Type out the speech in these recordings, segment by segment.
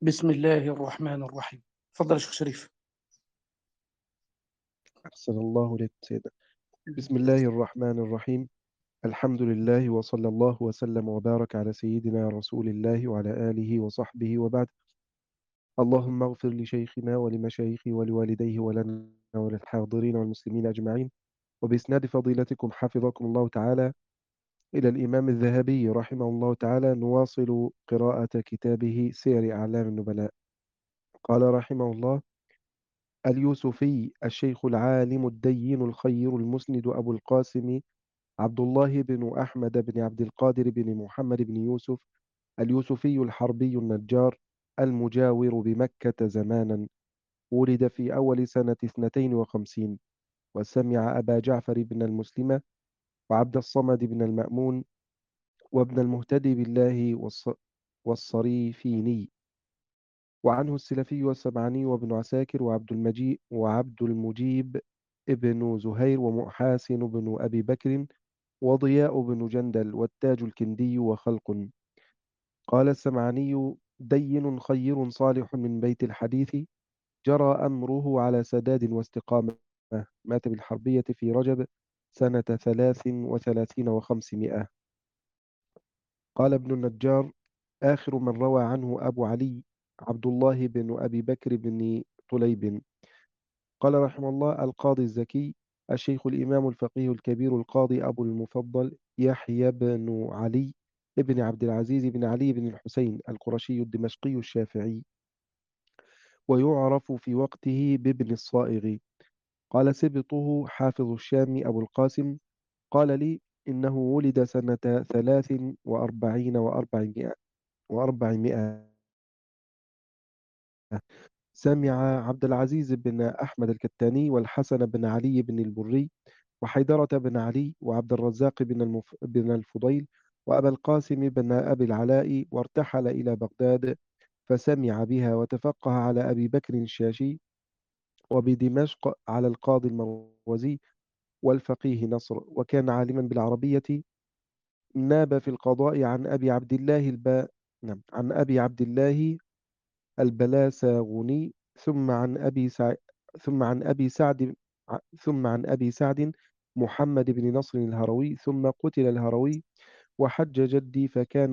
بسم الله الرحمن الرحيم. تفضل يا شيخ شريف. أحسن الله إليك سيدنا. بسم الله الرحمن الرحيم. الحمد لله وصلى الله وسلم وبارك على سيدنا رسول الله وعلى آله وصحبه وبعد. اللهم اغفر لشيخنا ولمشايخه ولوالديه ولنا وللحاضرين والمسلمين أجمعين. وبإسناد فضيلتكم حفظكم الله تعالى إلى الإمام الذهبي رحمه الله تعالى نواصل قراءة كتابه سير أعلام النبلاء. قال رحمه الله: اليوسفي الشيخ العالم الدين الخير المسند أبو القاسم عبد الله بن أحمد بن عبد القادر بن محمد بن يوسف اليوسفي الحربي النجار المجاور بمكة زمانا. ولد في أول سنة 52، وسمع أبا جعفر بن المسلمة وعبد الصمد بن المأمون وابن المهتدي بالله والصريفيني. وعنه السلفي والسبعاني وابن عساكر وعبد المجيب ابن زهير ومحاسن بن أبي بكر وضياء بن جندل والتاج الكندي وخلق. قال السمعاني: دين خير صالح من بيت الحديث، جرى أمره على سداد واستقامة. مات بالحربية في رجب سنة 33 و500. قال ابن النجار: آخر من روى عنه أبو علي عبد الله بن أبي بكر بن طليب. قال رحمه الله: القاضي الزكي الشيخ الإمام الفقيه الكبير القاضي أبو المفضل يحيى بن علي ابن عبد العزيز بن علي بن الحسين القرشي الدمشقي الشافعي، ويعرف في وقته بابن الصائغ. قال سبطه حافظ الشام أبو القاسم قال لي: إنه ولد سنة 43 وأربعمائة. سمع عبد العزيز بن أحمد الكتاني والحسن بن علي بن البري وحيدرة بن علي وعبد الرزاق بن الفضيل وأبا القاسم بن أبي العلاء، وارتحل إلى بغداد فسمع بها وتفقه على أبي بكر الشاشي، وبدمشق على القاضي المروزي والفقيه نصر، وكان عالما بالعربية. ناب في القضاء عن أبي عبد الله نعم، عن أبي عبد الله البلاساغوني، ثم عن أبي سعد ثم عن أبي سعد محمد بن نصر الهروي، ثم قتل الهروي وحج جدي،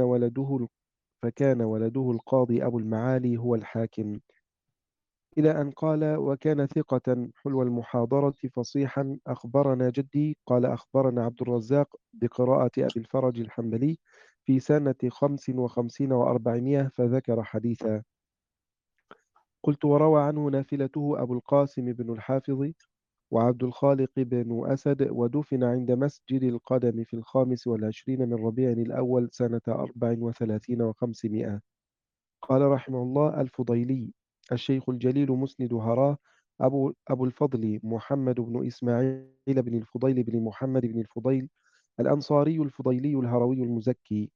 فكان ولده القاضي أبو المعالي هو الحاكم. إلى أن قال: وكان ثقة حلو المحاضرة فصيحا. أخبرنا جدي قال أخبرنا عبد الرزاق بقراءة أبي الفرج الحنبلي في سنة 55 و400، فذكر حديثا. قلت: وروى عنه نافلته أبو القاسم بن الحافظ وعبد الخالق بن أسد، ودفن عند مسجد القدم في 25 من ربيع الأول سنة 34 و500. قال رحمه الله: الفضيلي الشيخ الجليل مسند هراه أبو الفضل محمد بن إسماعيل بن الفضيل بن محمد بن الفضيل الأنصاري الفضيلي الهروي المزكي.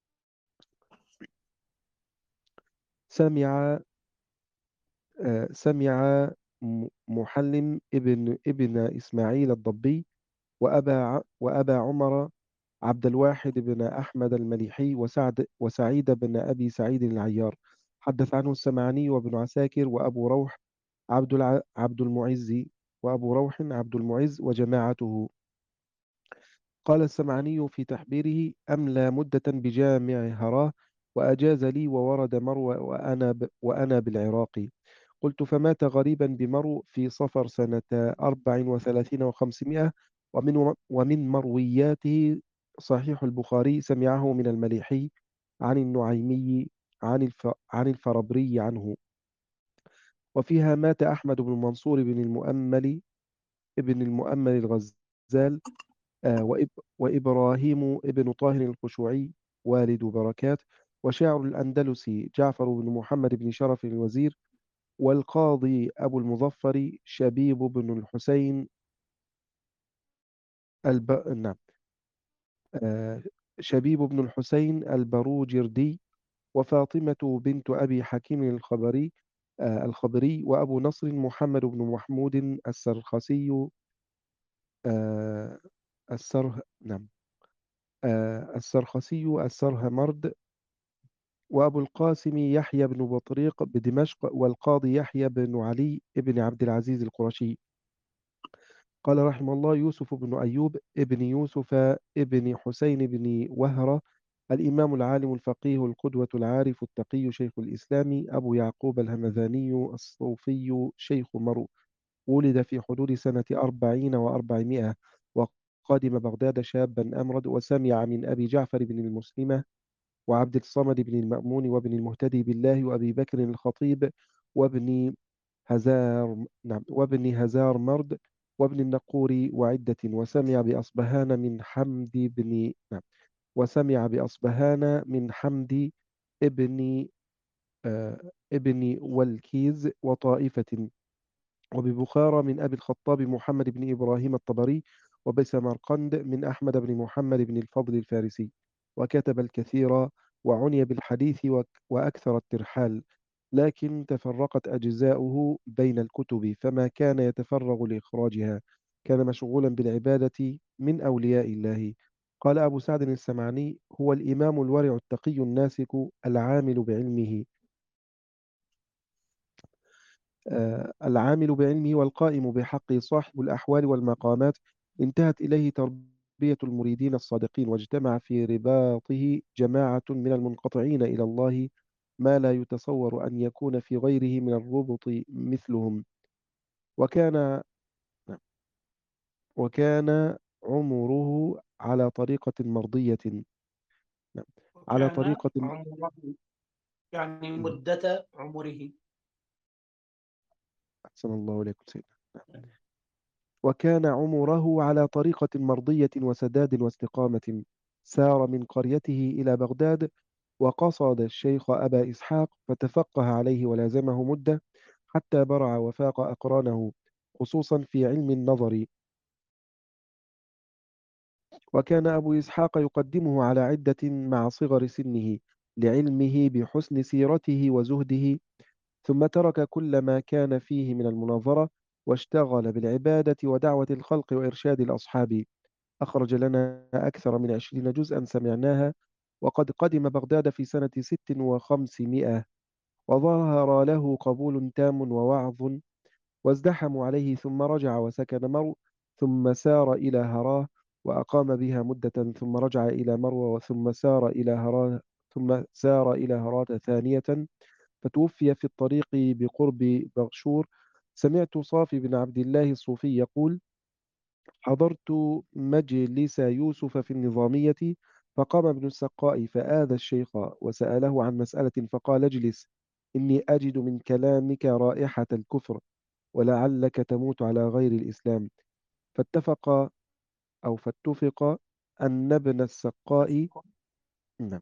سمع سمع محلم ابن إسماعيل الضبي وأبا عمر عبد الواحد بن أحمد المليحي وسعيد بن أبي سعيد العيار. حدث عنه السمعاني وابن عساكر وأبو روح عبد المعز، عبد المعز وجماعته. قال السمعاني في تحبيره: أملى مدة بجامع هراه، وأجاز لي وورد مروى وأنا بالعراق. قلت: فمات غريبا بمرو في صفر سنة 34 و500. ومن مروياته صحيح البخاري سمعه من المليحي عن النعيمي عن الفربري عنه. وفيها مات أحمد بن منصور ابن المؤمل الغزال، وإبراهيم ابن طاهر الخشوعي والد بركات، وشاعر الأندلسي جعفر بن محمد بن شرف الوزير، والقاضي أبو المظفر شبيب بن الحسين نعم، آه، شبيب بن الحسين البروجردي، وفاطمة بنت أبي حكيم الخبري، وأبو نصر محمد بن محمود السرخسي، آه، نعم، السرخسي السرهمرد، وأبو القاسم يحيى بن بطريق بدمشق، والقاضي يحيى بن علي بن عبد العزيز القرشي. قال رحمه الله: يوسف بن أيوب ابن يوسف ابن حسين بن وهرة، الإمام العالم الفقيه القدوة العارف التقي شيخ الإسلام أبو يعقوب الهمذاني الصوفي شيخ مرو. ولد في حدود سنة 40 و400، وقدم بغداد شابا أمرد، وسمع من أبي جعفر بن المسلمة وعبد الصمد بن المأمون وابن المهتدي بالله وأبي بكر الخطيب وابن وابن هزار مرد وابن النقور وعدة. وسمع بأصبهان من حمد بن وسمع بأصبهان من حمد ابن ابن والكيز وطائفة. وببخارى من أبي الخطاب محمد بن إبراهيم الطبري. وبسمرقند من أحمد بن محمد بن الفضل الفارسي. وكتب الكثير، وعني بالحديث وأكثر الترحال، لكن تفرقت أجزاؤه بين الكتب فما كان يتفرغ لإخراجها. كان مشغولا بالعبادة من أولياء الله. قال أبو سعد السمعاني: هو الإمام الورع التقي الناسك العامل بعلمه، العامل بعلمه والقائم بحقه صاحب الأحوال والمقامات. انتهت إليه تربية المريدين الصادقين، واجتمع في رباطه جماعة من المنقطعين إلى الله ما لا يتصور أن يكون في غيره من الربط مثلهم. وكان وكان عمره على طريقة مرضية. نعم. على وكان طريقة. عمره يعني نعم. مدة عمره. أحسن الله إليكم سيدنا. وكان عمره على طريقة مرضية وسداد واستقامة. سار من قريته إلى بغداد، وقصد الشيخ أبا إسحاق فتفقه عليه ولازمه مدة، حتى برع وفاق أقرانه، خصوصا في علم النظر. وكان أبو إسحاق يقدمه على عدة مع صغر سنه، لعلمه بحسن سيرته وزهده. ثم ترك كل ما كان فيه من المناظرة، واشتغل بالعبادة ودعوة الخلق وإرشاد الأصحاب. أخرج لنا أكثر من 20 جزءا سمعناها. وقد قدم بغداد في سنة 6 و500، وظهر له قبول تام ووعظ، وازدحموا عليه. ثم رجع وسكن مرو، ثم سار إلى هراه وأقام بها مدة، ثم رجع إلى مرو، ثم سار إلى هراه ثانية، فتوفي في الطريق بقرب بغشور. سمعت صافي بن عبد الله الصوفي يقول: حضرت مجلس يوسف في النظامية، فقام ابن السقاء فآذى الشيخ وسأله عن مسألة، فقال: اجلس، إني أجد من كلامك رائحة الكفر، ولعلك تموت على غير الإسلام. فاتفق فاتفق أن ابن السقاء. نعم.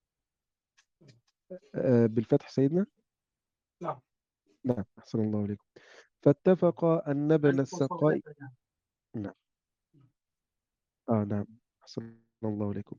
بالفتح سيدنا. نعم. نعم، أحسن الله إليكم. فاتفق أن ابن السقاء. نعم. نعم، أحسن الله إليكم.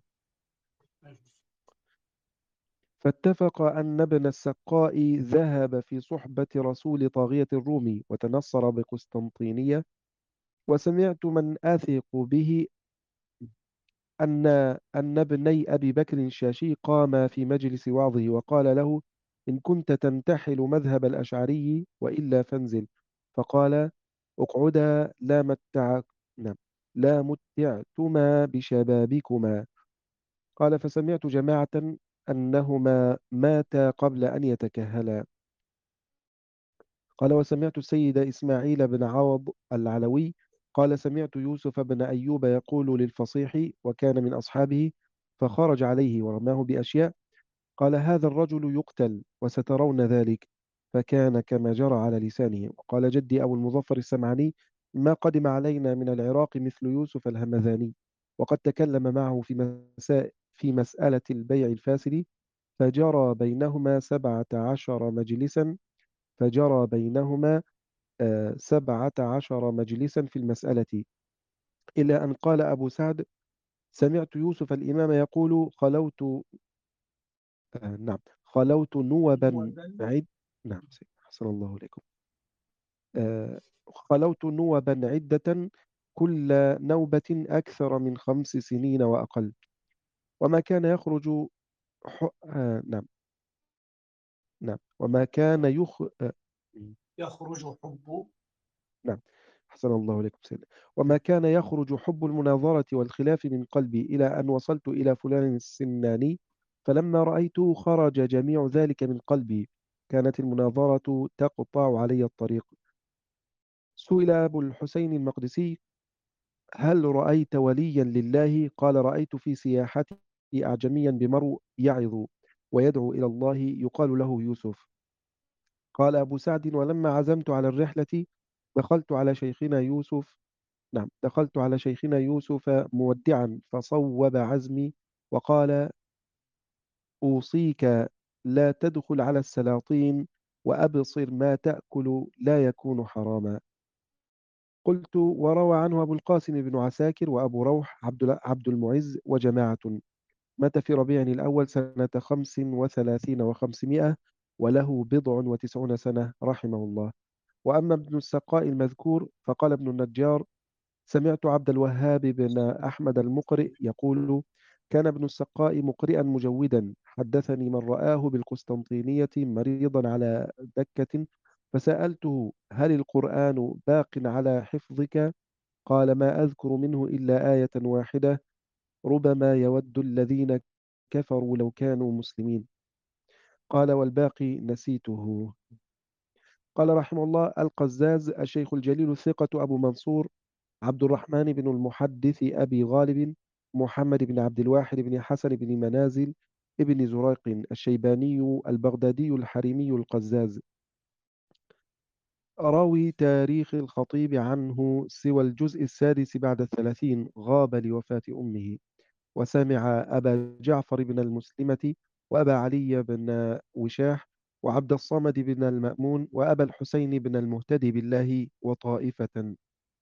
فاتفق أن ابن السقاء ذهب في صحبة رسول طاغية الروم وتنصر بقسطنطينية. وسمعت من أثق به أن ابني أبي بكر الشاشي قام في مجلس وعظه وقال له: إن كنت تنتحل مذهب الأشعري وإلا فانزل. فقال: اقعدا، نعم، لا متعتما بشبابكما. قال: فسمعت جماعة أنهما ماتا قبل أن يتكهلا. قال: وسمعت السيد إسماعيل بن عوض العلوي قال: سمعت يوسف بن أيوب يقول للفصيح، وكان من أصحابه، فخرج عليه ورماه بأشياء، قال: هذا الرجل يقتل وسترون ذلك. فكان كما جرى على لسانه. وقال جدي أبو المظفر السمعاني: ما قدم علينا من العراق مثل يوسف الهمذاني، وقد تكلم معه في مسألة البيع الفاسد، فجرى بينهما 17 مجلسا في المسألة، إلى أن قال أبو سعد: سمعت يوسف الإمام يقول: نعم، خلوت نوبا عد نعم، حسن الله إليكم. خلوت نوبا عدة، كل نوبة أكثر من 5 سنين وأقل، وما كان يخرج نعم، نعم وما كان يخرج حب. نعم أحسن الله إليكم سيدنا. وما كان يخرج حب المناظرة والخلاف من قلبي إلى أن وصلت إلى فلان السناني، فلما رأيته خرج جميع ذلك من قلبي. كانت المناظرة تقطع علي الطريق. سئل أبو الحسين المقدسي: هل رأيت وليا لله؟ قال: رأيت في سياحتي أعجميا بمرو يعظ ويدعو إلى الله يقال له يوسف. قال أبو سعد: ولما عزمت على الرحلة دخلت على شيخنا يوسف دخلت على شيخنا يوسف مودعا فصوب عزمي وقال: أوصيك لا تدخل على السلاطين وأبصر ما تأكل لا يكون حراما. قلت: وروى عنه أبو القاسم بن عساكر وأبو روح عبد المعز وجماعة. مات في ربيع الأول سنة 35 و500 وله 90 سنة رحمه الله. وأما ابن السقاء المذكور فقال ابن النجار: سمعت عبد الوهاب بن أحمد المقرئ يقول: كان ابن السقاء مقرئا مجودا. حدثني من رآه بالقسطنطينية مريضا على دكة، فسألته: هل القرآن باق على حفظك؟ قال: ما أذكر منه إلا آية واحدة: ربما يود الذين كفروا لو كانوا مسلمين. قال: والباقي نسيته. قال رحمه الله: القزاز الشيخ الجليل الثقة أبو منصور عبد الرحمن بن المحدث أبي غالب محمد بن عبد الواحد بن حسن بن منازل ابن زريق الشيباني البغدادي الحريمي القزاز. راوي تاريخ الخطيب عنه سوى الجزء السادس بعد 30 غاب لوفاة أمه. وسمع أبا جعفر بن المسلمة وأبا علي بن وشاح وعبد الصمد بن المأمون وأبا الحسين بن المهتدي بالله وطائفة.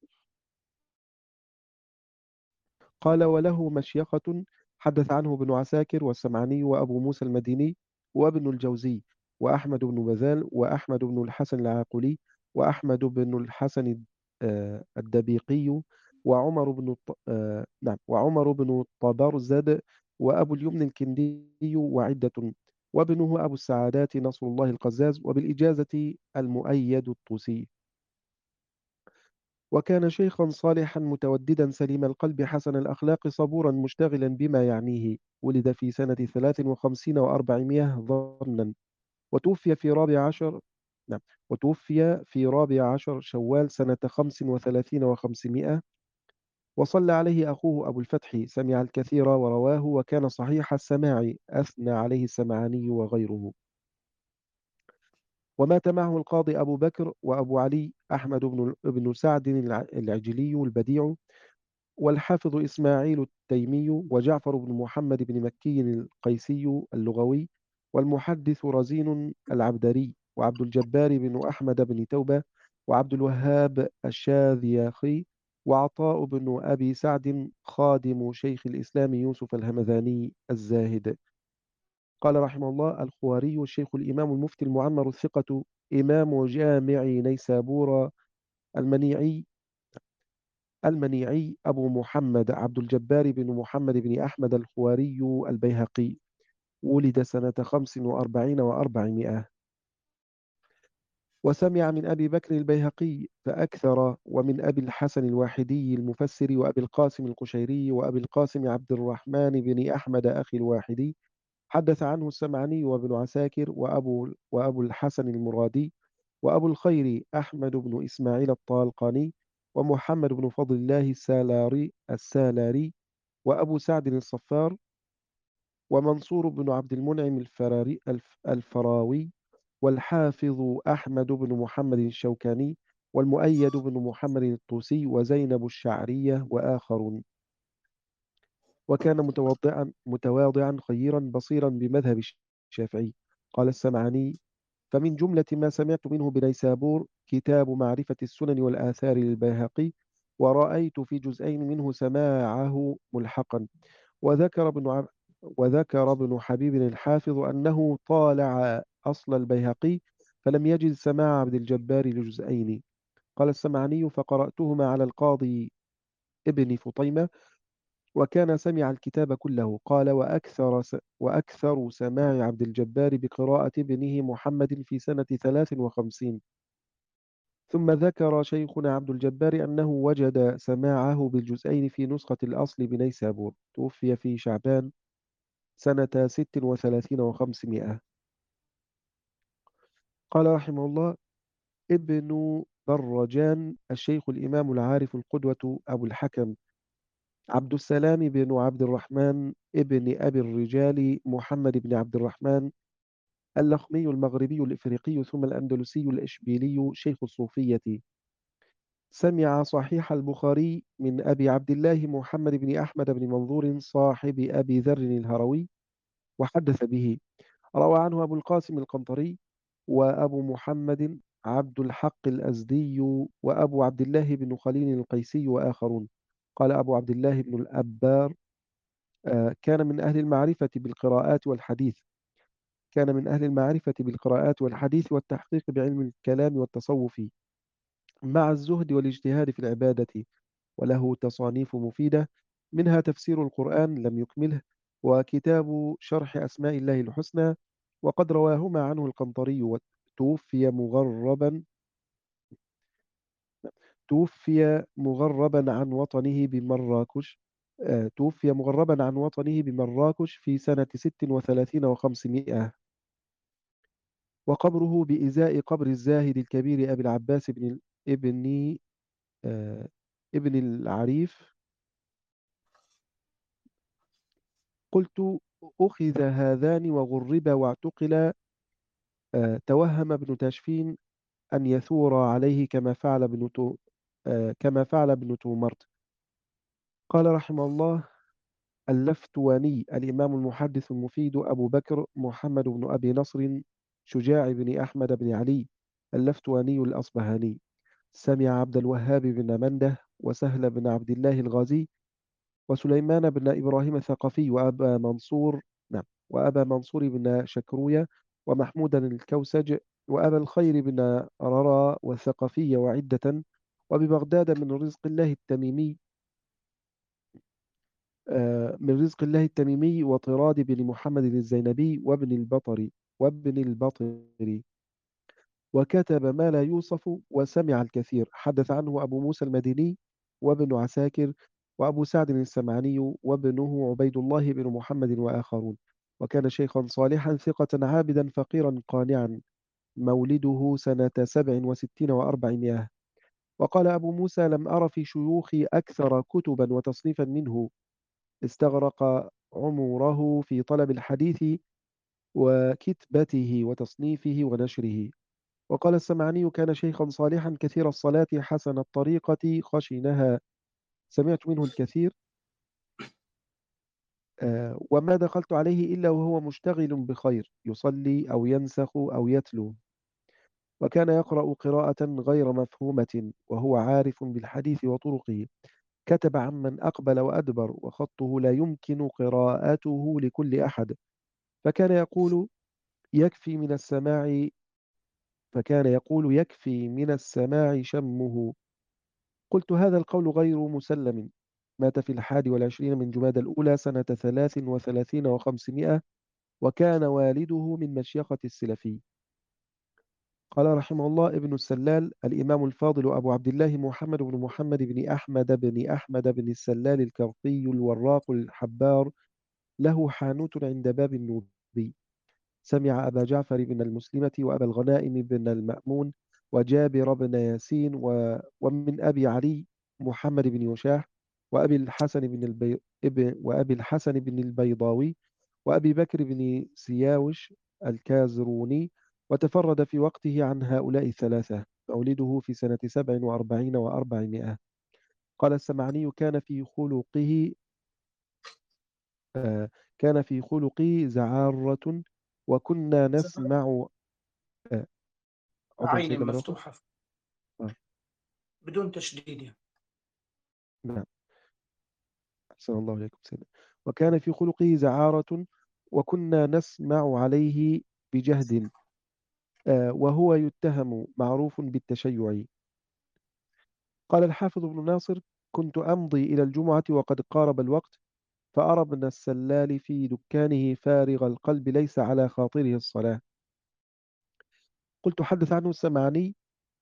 قال: وله مشيخة حدث عنه ابن عساكر والسمعاني وأبو موسى المديني وابن الجوزي وأحمد بن بذال وأحمد بن الحسن العاقلي وأحمد بن الحسن الدبيقي وعمر بن وعمر بن طبرزد وأبو اليمن الكندي وعدة، وابنه أبو السعادات نصر الله القزاز، وبالإجازة المؤيد الطوسي. وكان شيخا صالحا متوددا سليم القلب حسن الأخلاق صبورا مشتغلا بما يعنيه. ولد في سنة 53 و400 ظنا، وتوفي في رابع عشر نعم وتوفي في رابع عشر شوال سنة 35 و500. وصلى عليه أخوه أبو الفتح، سمع الكثير ورواه وكان صحيح السماع، أثنى عليه السمعاني وغيره. ومات معه القاضي أبو بكر وأبو علي أحمد بن سعد العجلي البديع، والحافظ إسماعيل التيمي، وجعفر بن محمد بن مكي القيسي اللغوي، والمحدث رزين العبدري، وعبد الجبار بن أحمد بن توبة، وعبد الوهاب الشاذياخي، وعطاء بن أبي سعد خادم شيخ الإسلام يوسف الهمذاني الزاهد. قال رحمه الله: الخواري الشيخ الإمام المفتي المعمر الثقة إمام جامع نيسابور المنيعي أبو محمد عبد الجبار بن محمد بن أحمد الخواري البيهقي، ولد سنة 45 و400. وسمع من أبي بكر البيهقي فأكثر، ومن أبي الحسن الواحدي المفسر، وأبي القاسم القشيري، وأبي القاسم عبد الرحمن بن أحمد أخي الواحدي. حدث عنه السمعاني وابن عساكر وأبو الحسن المرادي، وأبو الخير أحمد بن إسماعيل الطالقاني، ومحمد بن فضل الله السالاري، وأبو سعد الصفار، ومنصور بن عبد المنعم الفراوي، والحافظ أحمد بن محمد الشوكاني، والمؤيد بن محمد الطوسي، وزينب الشعرية وآخرون. وكان متواضعا خيرا بصيرا بمذهب الشافعي. قال السمعاني: فمن جملة ما سمعت منه بنيسابور كتاب معرفة السنن والآثار للبيهقي، ورأيت في جزئين منه سماعه ملحقا. وذكر ابن عب... وذكر ابن حبيب الحافظ أنه طالع أصل البيهقي فلم يجد سماع عبد الجبار لجزئين. قال السمعاني: فقرأتهما على القاضي ابن فطيمة، وكان سمع الكتاب كله. قال: وأكثر سماع عبد الجبار بقراءة ابنه محمد في سنة 53. ثم ذكر شيخنا عبد الجبار أنه وجد سماعه بالجزئين في نسخة الأصل بنيسابور. توفي في شعبان سنة 36 و500. قال رحمه الله: ابن برجان الشيخ الإمام العارف القدوة أبو الحكم عبد السلام بن عبد الرحمن ابن أبي الرجال محمد بن عبد الرحمن اللخمي المغربي الإفريقي ثم الأندلسي الإشبيلي شيخ الصوفية. سمع صحيح البخاري من أبي عبد الله محمد بن أحمد بن منظور صاحب أبي ذر الهروي وحدث به. روى عنه أبو القاسم القنطري وأبو محمد عبد الحق الأزدي وأبو عبد الله بن خليل القيسي وآخرون. قال أبو عبد الله بن الأبار: كان من أهل المعرفة بالقراءات والحديث كان من أهل المعرفة بالقراءات والحديث والتحقيق بعلم الكلام والتصوف مع الزهد والاجتهاد في العبادة. وله تصانيف مفيدة، منها تفسير القرآن لم يكمله، وكتاب شرح أسماء الله الحسنى، وقد رواهما عنه القنطري. وتوفي مغربا توفي مغربا عن وطنه بمراكش توفي مغربا عن وطنه بمراكش في سنة 36 و500. وقبره بإزاء قبر الزاهد الكبير أبي العباس ابن آه، ابن العريف. قلت: أخذ هذان وغربا واعتقلا. توهم ابن تاشفين أن يثور عليه كما فعل ابن تومرت. قال رحمه الله: اللفتواني الإمام المحدث المفيد أبو بكر محمد بن أبي نصر شجاع بن أحمد بن علي اللفتواني الأصبهاني. سمع عبد الوهاب بن منده وسهل بن عبد الله الغازي وسليمان بن إبراهيم الثقفي وأبا منصور بن شكروية ومحمودا الكوسج وأبا الخير بن ررى والثقفي وعدة. وببغداد من رزق الله التميمي وطراد بن محمد الزينبي وابن البطري. وكتب ما لا يوصف وسمع الكثير. حدث عنه أبو موسى المديني وابن عساكر وأبو سعد السمعاني وابنه عبيد الله بن محمد وآخرون. وكان شيخا صالحا ثقة عابدا فقيرا قانعا. مولده سنة 67 و400. وقال أبو موسى: لم أر في شيوخي أكثر كتبا وتصنيفا منه. استغرق عمره في طلب الحديث وكتبته وتصنيفه ونشره. وقال السمعاني: كان شيخا صالحا كثير الصلاة حسن الطريقة خشنها. سمعت منه الكثير، وما دخلت عليه إلا وهو مشتغل بخير يصلي أو ينسخ أو يتلو. وكان يقرأ قراءة غير مفهومة وهو عارف بالحديث وطرقه. كتب عمن أقبل وأدبر وخطه لا يمكن قراءته لكل أحد. فكان يقول: يكفي من السماع يكفي من السماع شمه. قلت: هذا القول غير مسلم. مات في 21 من جمادى الأولى سنة 33 و500. وكان والده من مشيخة السلفي. قال رحمه الله: ابن السلال الإمام الفاضل أبو عبد الله محمد بن محمد بن أحمد بن السلال الكرطي الوراق الحبار له حانوت عند باب النوبي. سمع أبا جعفر بن المسلمة وأبا الغنائم بن المأمون وجابر بن ياسين ومن أبي علي محمد بن يشاح وأبي الحسن بن البيضاوي وأبي بكر بن سياوش الكازروني. وتفرد في وقته عن هؤلاء الثلاثة. مولده في سنة 47 و400. قال السمعني: آه، كان في خلقه زعارة وكنا نسمع. آه، عذرا عين سيدنا مرة أخرى. مفتوحة آه، بدون تشديد يعني. نعم. أحسن الله إليكم سيدنا. وكان في خلقه زعارة وكنا نسمع عليه بجهد. وهو يتهم معروف بالتشيع. قال الحافظ ابن ناصر: كنت أمضي إلى الجمعة وقد قارب الوقت فأرى ابن السلال في دكانه فارغ القلب ليس على خاطره الصلاة. قلت حدث عنه السمعني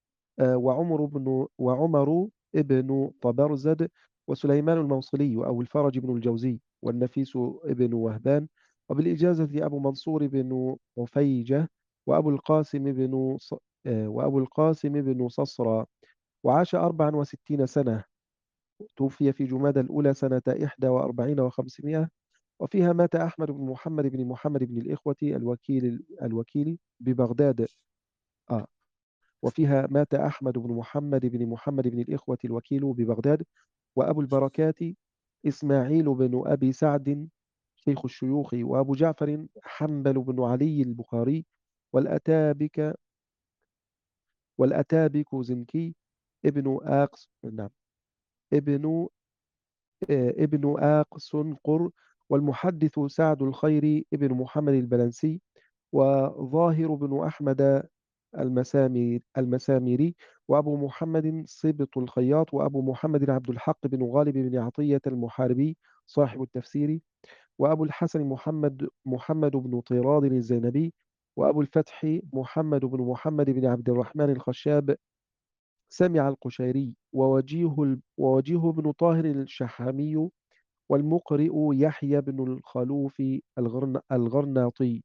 وعمر ابن طبرزد وسليمان الموصلي أو الفرج بن الجوزي والنفيس ابن وهبان، وبالإجازة أبو منصور بن عفيجة وأبو القاسم بن وأبو القاسم بن صصرى. وعاش 64 سنة. توفي في جمادى الأولى سنة 41 و500، وفيها مات أحمد بن محمد بن الإخوة الوكيل ببغداد. آه وفيها مات أحمد بن محمد بن الإخوة الوكيل ببغداد. وأبو البركات إسماعيل بن أبي سعد شيخ الشيوخ، وأبو جعفر حنبل بن علي البخاري، والأتابك والأتابك زنكي ابن آقس نعم ابن ابن آقسنقر، والمحدث سعد الخير ابن محمد البلنسي، وظاهر بن أحمد المسامري، وأبو محمد صبط الخياط، وأبو محمد عبد الحق بن غالب بن عطية المحاربي صاحب التفسير، وأبو الحسن محمد بن طراد الزينبي، وأبو الفتح محمد بن عبد الرحمن الخشاب سمع القشيري، ووجيه بن طاهر الشحامي، والمقرئ يحيى بن الخلوف الغرناطي.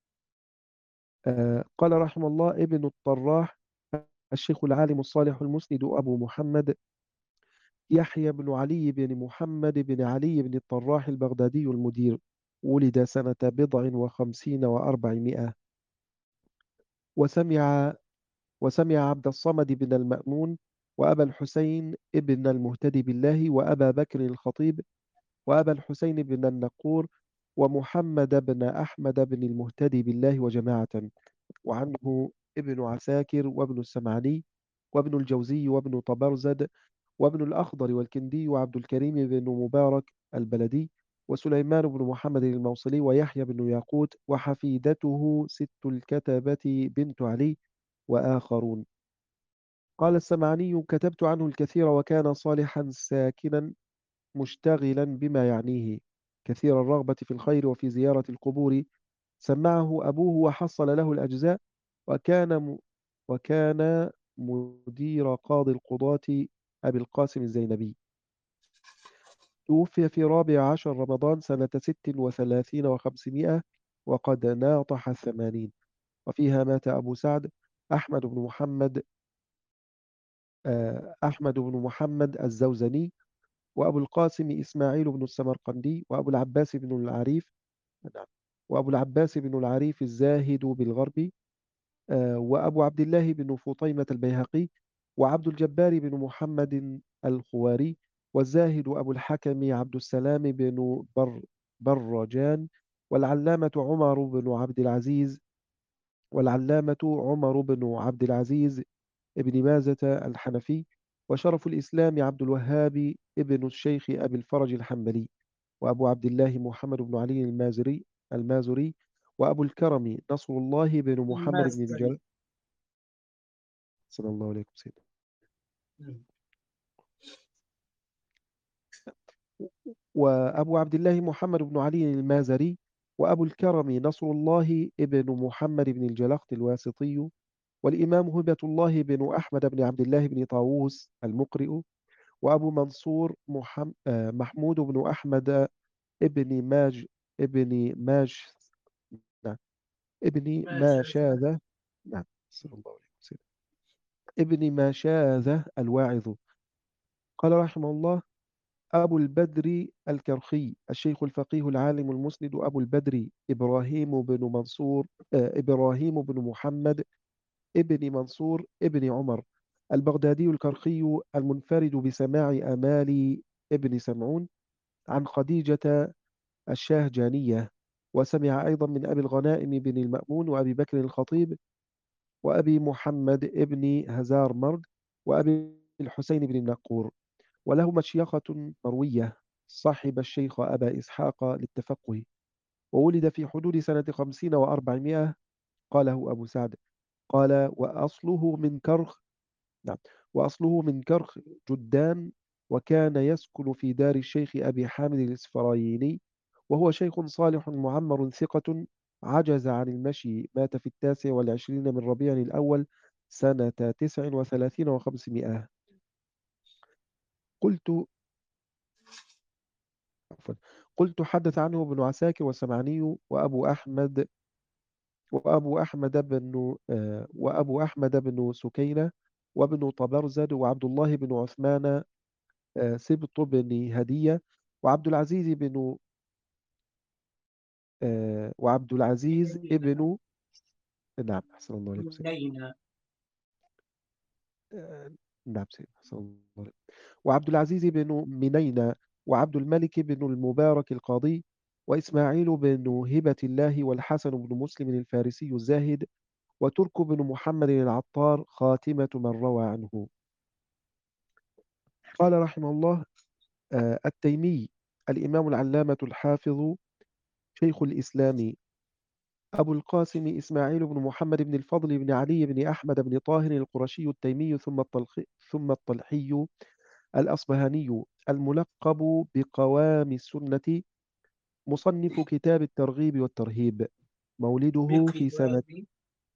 قال رحمه الله ابن الطراح الشيخ العالم الصالح المسند أبو محمد يحيى بن علي بن محمد بن علي بن الطراح البغدادي المدير، ولد سنة 59 و400. وسمع وسمع عبد الصمد بن المأمون، وأبا الحسين ابن المهتدي بالله، وأبا بكر الخطيب، وأبا الحسين بن النقور، ومحمد بن أحمد بن المهتدي بالله وجماعة. وعنه ابن عساكر وابن السمعاني وابن الجوزي وابن طبرزد وابن الأخضر والكندي وعبد الكريم بن مبارك البلدي وسليمان بن محمد الموصلي ويحيى بن ياقوت وحفيدته ست الكتبة بنت علي وآخرون. قال السمعاني كتبت عنه الكثير، وكان صالحا ساكنا مشتغلا بما يعنيه، كثير الرغبة في الخير وفي زيارة القبور. سمعه أبوه وحصل له الأجزاء، وكان وكان مدير قاضي القضاة أبي القاسم الزينبي. توفي في 14 رمضان سنة 36 و500، وقد ناطح 80. وفيها مات أبو سعد أحمد بن محمد أحمد بن محمد الزوزني، وأبو القاسم إسماعيل بن السمرقندي، وأبو العباس بن العريف نعم وأبو العباس بن العريف الزاهد بالغرب، وأبو عبد الله بن فطيمة البيهقي، وعبد الجبار بن محمد الخواري، والزاهد أبو الحكم عبد السلام بن برجان، والعلامة عمر بن عبد العزيز والعلامة عمر بن عبد العزيز ابن مازة الحنفي، وشرف الإسلام عبد الوهاب ابن الشيخ أبي الفرج الحنبلي، وأبو عبد الله محمد بن علي المازري، وأبو الكرم نصر الله بن محمد بن الماستري. الجل صلى الله عليه وسلم. مم. وأبو عبد الله محمد بن علي المازري، وأبو الكرم نصر الله ابن محمد بن الجلخت الواسطي، والإمام هبة الله بن أحمد بن عبد الله بن طاووس المقرئ، وأبو منصور محمود بن أحمد ابن ماج ابن ماج نعم ابن ما ما شاء. شاذ نعم صلى الله عليه وسلم ابن ما شاذ الواعظ. قال رحمه الله أبو البدر الكرخي الشيخ الفقيه العالم المسند أبو البدر إبراهيم بن منصور إبراهيم بن محمد ابن منصور ابن عمر البغدادي الكرخي المنفرد بسماع آمال ابن سمعون عن خديجة الشاهجانية. وسمع أيضا من أبي الغنائم بن المأمون وأبي بكر الخطيب وأبي محمد ابن هزار مرد وأبي الحسين بن النقور. وله مشيخة مروية. صاحب الشيخ أبا إسحاق للتفقه، وولد في حدود سنة 50 و400. قاله أبو سعد قال وأصله من كرخ نعم وأصله من كرخ جدان وكان يسكن في دار الشيخ أبي حامد الإسفرايني، وهو شيخ صالح معمر ثقة، عجز عن المشي، مات في 29 من ربيع الأول سنة 39 و500. قلت عفوا قلت حدث عنه ابن عساكر والسمعاني وأبو أحمد بن سكينة وابن طبرزد وعبد الله بن عثمان، سبط بن هدية، وعبد العزيز بن وعبد العزيز منينا ابن، نعم أحسن الله عليكم سيدي. منينا آه، نعم سيدي أحسن الله عليكم. وعبد العزيز بن منينة، وعبد الملك بن المبارك القاضي، وإسماعيل بن هبة الله، والحسن بن مسلم الفارسي الزاهد، وترك بن محمد العطار، خاتمة من روى عنه. قال رحمه الله: التيمي، الإمام العلامة الحافظ، شيخ الإسلام، أبو القاسم إسماعيل بن محمد بن الفضل بن علي بن أحمد بن طاهر القرشي التيمي، ثم الطلحي الأصبهاني، الملقب بقوام السنة، مصنف كتاب الترغيب والترهيب، مولده في سنة، بقوام.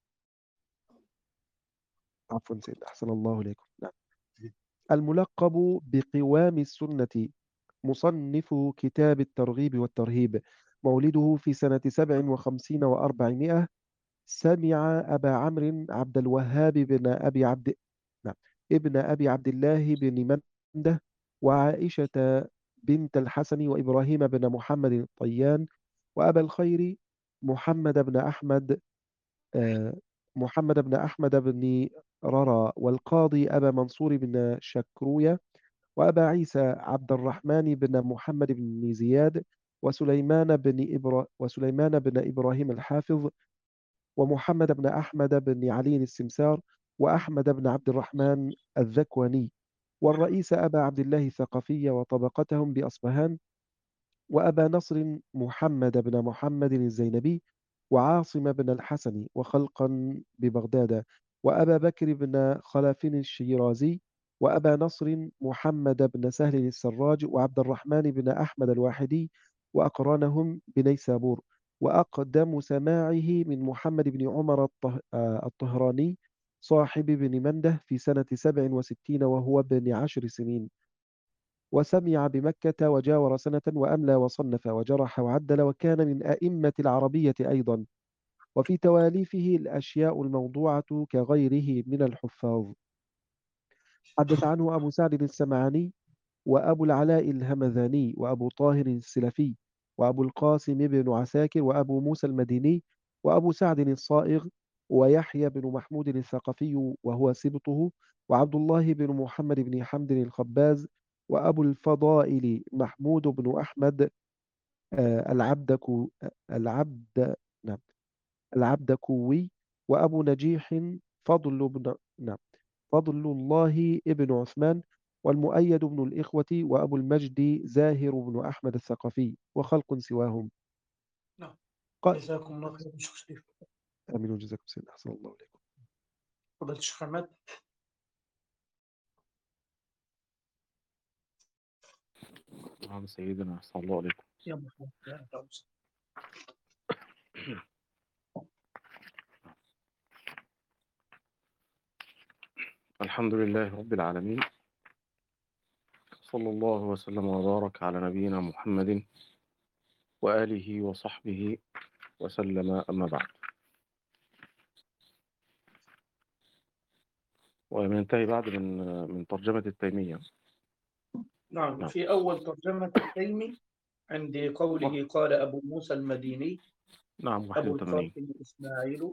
عفوا سيد أحسن الله إليكم، نعم، الملقب بقوام السنة، مصنف كتاب الترغيب والترهيب، مولده في سنة 57 و400. سمع أبا عمرو عبد الوهاب بن أبي عبد، نعم، ابن أبي عبد الله بن منده، وعائشة بنت الحسن، وإبراهيم بن محمد الطيان، وأبا الخير محمد بن أحمد، آه، محمد بن أحمد بن ررى، والقاضي أبا منصور بن شكروية، وأبا عيسى عبد الرحمن بن محمد بن زياد، وسليمان بن إبراهيم الحافظ، ومحمد بن أحمد بن علي السمسار، وأحمد بن عبد الرحمن الذكواني، والرئيس أبا عبد الله الثقفي وطبقتهم بأصبهان، وأبا نصر محمد بن محمد الزينبي، وعاصم بن الحسن، وخلقا ببغداد، وأبا بكر بن خلف الشيرازي، وأبا نصر محمد بن سهل السراج، وعبد الرحمن بن أحمد الواحدي، وأقرانهم بنيسابور، وأقدم سماعه من محمد بن عمر الطهراني، صاحب بن منده، في سنة 67 وهو ابن 10 سنين، وسمع بمكة، وجاور سنة، وأملى وصنف وجرح وعدل، وكان من أئمة العربية أيضا، وفي تواليفه الأشياء الموضوعة كغيره من الحفاظ. حدث عنه أبو سعد السمعاني، وأبو العلاء الهمذاني، وأبو طاهر السلفي، وأبو القاسم بن عساكر، وأبو موسى المديني، وأبو سعد الصائغ، ويحيى بن محمود الثقفي وهو سبطه، وعبد الله بن محمد بن حمد الخباز، وأبو الفضائل محمود بن أحمد، العبد نعم العبدكوي، وأبو نجيح نعم فضل الله ابن عثمان، والمؤيد بن الإخوة، وأبو المجد زاهر بن أحمد الثقفي، وخلق سواهم. نعم. قال جزاكم الله خير شيخ شريف. آمين وجزاكم سيدنا أحسن الله عليكم. فضيلة الشيخ محمد. نعم سيدنا أحسن الله عليكم. يا محمد يا دعوس. الحمد لله رب العالمين، صلى الله وسلم وبارك على نبينا محمد وآله وصحبه وسلم، أما بعد. وننتهي بعد من ترجمة التيمية. نعم، نعم. في أول ترجمة التيمي عند قوله قال أبو موسى المديني نعم، أبو 81. القاسم إسماعيل.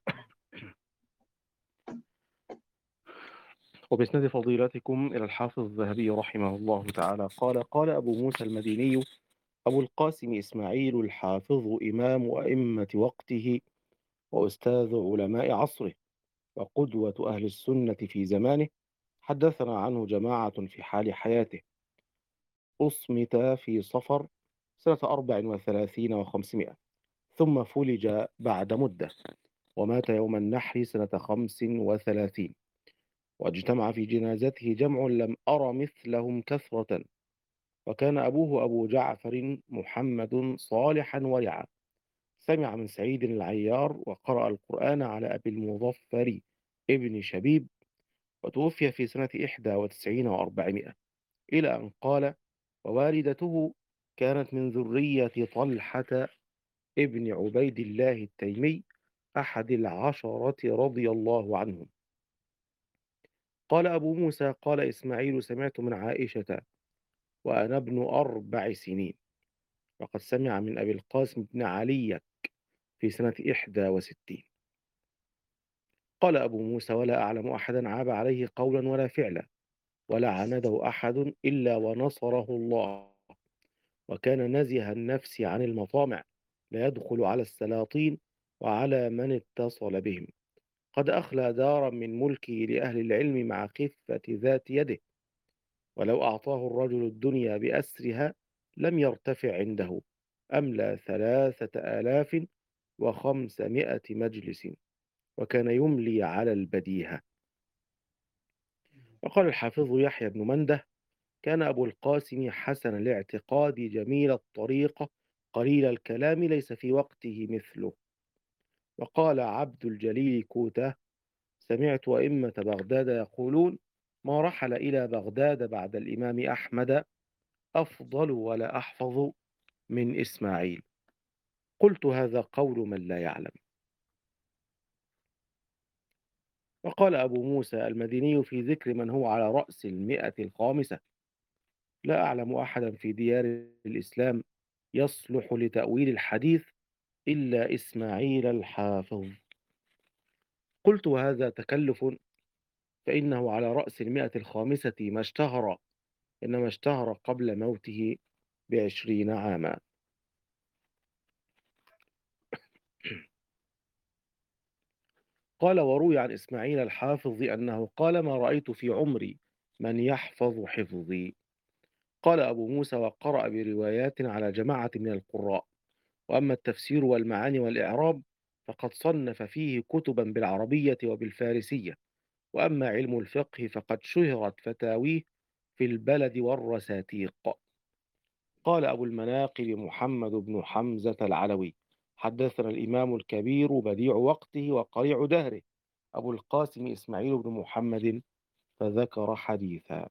وبإسناد فضيلتكم إلى الحافظ الذهبي رحمه الله تعالى قال: قال أبو موسى المديني أبو القاسم إسماعيل الحافظ، إمام أئمة وقته وأستاذ علماء عصره وقدوة أهل السنة في زمانه، حدثنا عنه جماعة في حال حياته. أصمت في صفر سنة 34 و500، ثم فلج بعد مدة، ومات يوم النحر سنة 35. واجتمع في جنازته جمع لم أر مثلهم كثرة. وكان أبوه أبو جعفر محمد صالحا ورعا، سمع من سعيد العيار وقرأ القرآن على أبي المظفر ابن شبيب، وتوفي في سنة 91 و400، إلى أن قال: ووالدته كانت من ذرية طلحة ابن عبيد الله التيمي أحد العشرة رضي الله عنهم. قال أبو موسى: قال إسماعيل: سمعت من عائشة وأنا ابن 4 سنين، وقد سمع من أبي القاسم بن علي في سنة 61. قال أبو موسى: ولا أعلم أحدا عاب عليه قولا ولا فعلا، ولا عانده أحد إلا ونصره الله، وكان نزه النفس عن المطامع، لا يدخل على السلاطين وعلى من اتصل بهم. قد أخلى دارا من ملكه لأهل العلم مع خفة ذات يده، ولو أعطاه الرجل الدنيا بأسرها لم يرتفع عنده، أملى 3500 مجلس، وكان يملي على البديهة. وقال الحافظ يحيى بن منده: كان أبو القاسم حسن الاعتقاد جميل الطريقة قليل الكلام، ليس في وقته مثله. وقال عبد الجليل كوته: سمعت أئمة بغداد يقولون: ما رحل إلى بغداد بعد الإمام أحمد أفضل ولا أحفظ من إسماعيل. قلت: هذا قول من لا يعلم. وقال أبو موسى المديني في ذكر من هو على رأس 105: لا أعلم أحدا في ديار الإسلام يصلح لتأويل الحديث إلا إسماعيل الحافظ. قلت: وهذا تكلف، فإنه على رأس 105 ما اشتهر، إنما اشتهر قبل موته ب20 عاما. قال: وروي عن إسماعيل الحافظ أنه قال: ما رأيت في عمري من يحفظ حفظي. قال أبو موسى: وقرأ بروايات على جماعة من القراء، وأما التفسير والمعاني والإعراب فقد صنف فيه كتبا بالعربية وبالفارسية، وأما علم الفقه فقد شهرت فتاويه في البلد والرساتيق. قال أبو المناقب محمد بن حمزة العلوي: حدثنا الإمام الكبير بديع وقته وقريع دهره أبو القاسم إسماعيل بن محمد، فذكر حديثا.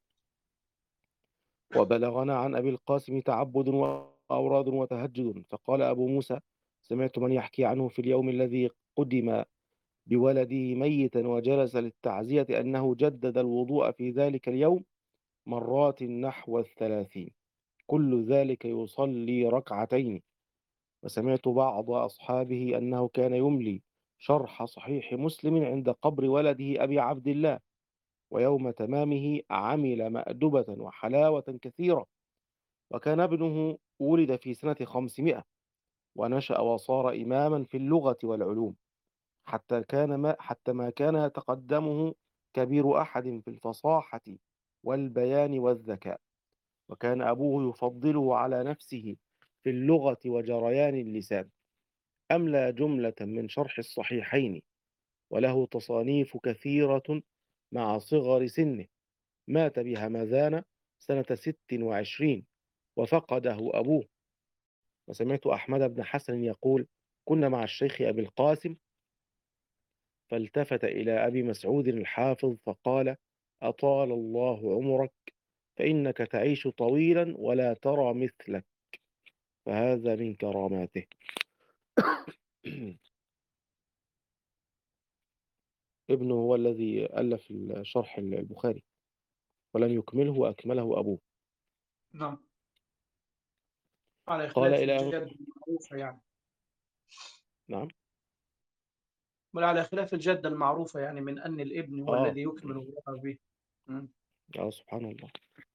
وبلغنا عن أبي القاسم تعبد وأوراد وتهجد. فقال أبو موسى: سمعت من يحكي عنه في اليوم الذي قدم بولده ميتا وجلس للتعزية أنه جدد الوضوء في ذلك اليوم مرات نحو 30، كل ذلك يصلي ركعتين. وسمعت بعض أصحابه أنه كان يملي شرح صحيح مسلم عند قبر ولده أبي عبد الله، ويوم تمامه عمل مأدبة وحلاوة كثيرة. وكان ابنه ولد في سنة 500، ونشأ وصار إماما في اللغة والعلوم، حتى ما كان يتقدمه كبير أحد في الفصاحة والبيان والذكاء. وكان أبوه يفضله على نفسه في اللغة وجريان اللسان. أملى جملة من شرح الصحيحين، وله تصانيف كثيرة مع صغر سنه. مات بهمذان سنة 26، وفقده أبوه. وسمعت أحمد بن حسن يقول: كنا مع الشيخ أبي القاسم، فالتفت إلى أبي مسعود الحافظ فقال: أطال الله عمرك، فإنك تعيش طويلا ولا ترى مثلك، فهذا من كراماته. ابنه هو الذي ألف شرح البخاري، ولم يكمله وأكمله أبوه. نعم، على قال خلاف إلى أن... الجد المعروفة يعني. نعم. بل على خلاف الجدة المعروفة يعني، من أن الابن هو الذي يكمل الله به. مم. سبحان الله.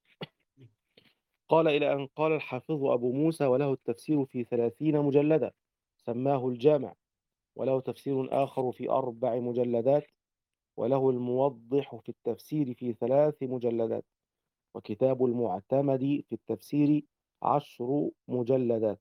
قال إلى أن قال الحافظ أبو موسى: وله التفسير في 30 مجلدا سماه الجامع، وله تفسير آخر في 4 مجلدات، وله الموضح في التفسير في 3 مجلدات، وكتاب المعتمد في التفسير 10 مجلدات،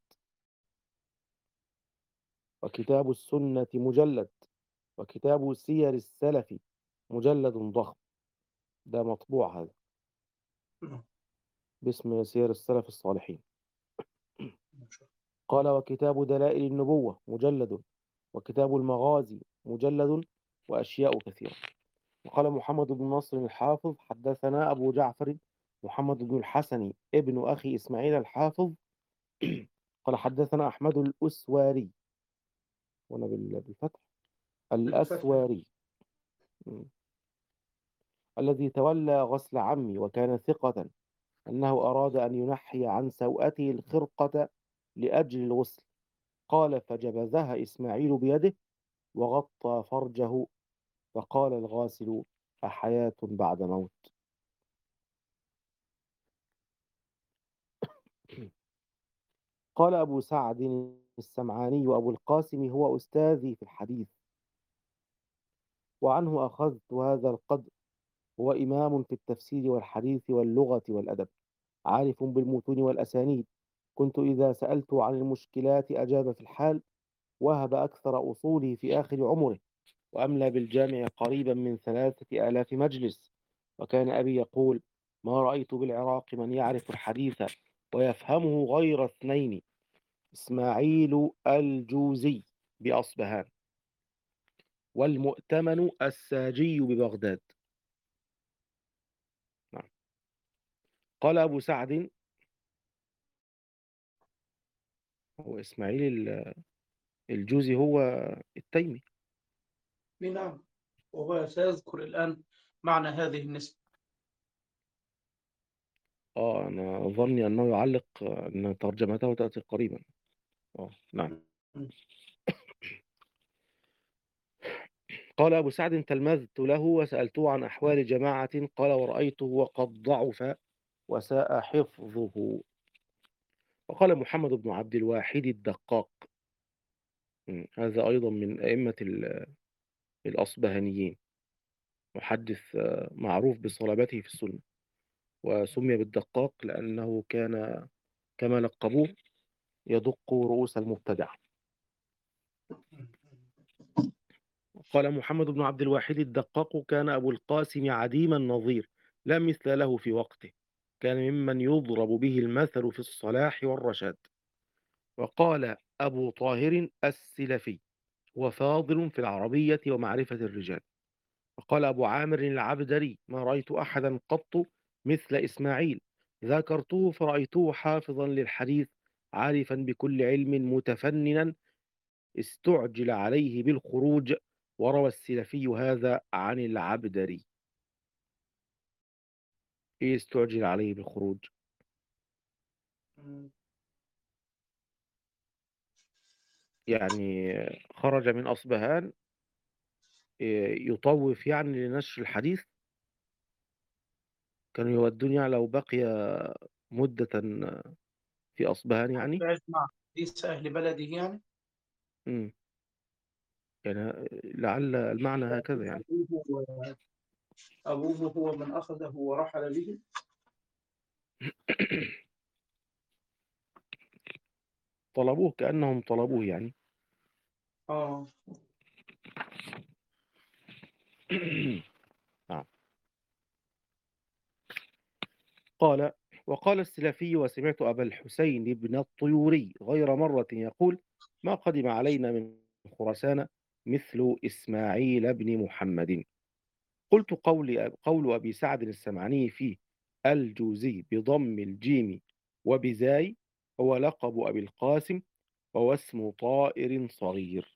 وكتاب السنة مجلد، وكتاب سير السلف مجلد ضخم. ده مطبوع هذا نعم. باسم سير السلف الصالحين. ما شاء قال: وكتاب دلائل النبوة مجلد، وكتاب المغازي مجلد، وأشياء كثيرة. وقال محمد بن نصر الحافظ: حدثنا أبو جعفر محمد بن الحسن ابن أخي إسماعيل الحافظ قال: حدثنا أحمد الأسواري، وأنا بالفتح، بالفتح. الأسواري، م. الذي تولى غسل عمي وكان ثقة، أنه أراد أن ينحي عن سوءته الخرقة لأجل الغسل. قال: فجبذها إسماعيل بيده وغطى فرجه، فقال الغاسل: أحياة بعد موت. قال أبو سعد السمعاني: أبو القاسم هو أستاذي في الحديث، وعنه أخذت هذا القدر. هو إمام في التفسير والحديث واللغة والأدب، عارف بالمتون والأسانيد. كنت إذا سألت عن المشكلات أجاب في الحال، وهب أكثر أصوله في آخر عمره، وأملى بالجامع قريبا من 3000 مجلس. وكان أبي يقول: ما رأيت بالعراق من يعرف الحديث ويفهمه غير اثنين: إسماعيل الجوزي بأصبهان، والمؤتمن الساجي ببغداد. نعم. قال أبو سعد: هو إسماعيل الجوزي هو التيمي. نعم. وهو سيذكر الآن معنى هذه النسبة. أنا ظني أنه يعلق أن ترجمته تأتي قريبا. نعم. قال أبو سعد: تلمذت له وسألته عن أحوال جماعة، قال: ورأيته وقد ضعف وساء حفظه. وقال محمد بن عبد الواحد الدقاق، هذا أيضا من أئمة الأصبهانيين، محدث معروف بصلابته في السنة، وسمي بالدقاق لأنه كان كما لقبوه يدق رؤوس المبتدع. قال محمد بن عبد الواحد الدقاق: كان أبو القاسم عديم النظير، لا مثل له في وقته، كان ممن يضرب به المثل في الصلاح والرشاد. وقال أبو طاهر السلفي: وفاضل في العربية ومعرفة الرجال. وقال أبو عامر العبدري: ما رأيت أحدا قط مثل إسماعيل، ذاكرته فرأيته حافظا للحديث، عارفا بكل علم، متفننا، استعجل عليه بالخروج. وروى السلفي هذا عن العبدري. إيه استعجل عليه بالخروج؟ يعني خرج من أصبهان يطوف يعني لنشر الحديث. كانوا يودون يعني لو بقي مدة في أصبهان يعني. حتى يجمع حديث أهل بلده يعني. مم. يعني لعل المعنى هكذا يعني. أبوه هو من أخذه ورحل به. طلبوه، كأنهم طلبوه يعني. آه. نعم. قال: وقال السلفي: وسمعت أبا الحسين بن الطيوري غير مرة يقول: ما قدم علينا من خراسان مثل إسماعيل بن محمد. قلت: قول أبي سعد السمعاني فيه الجوزي بضم الجيم وبزاي هو لقب أبي القاسم، وهو اسم طائر صغير.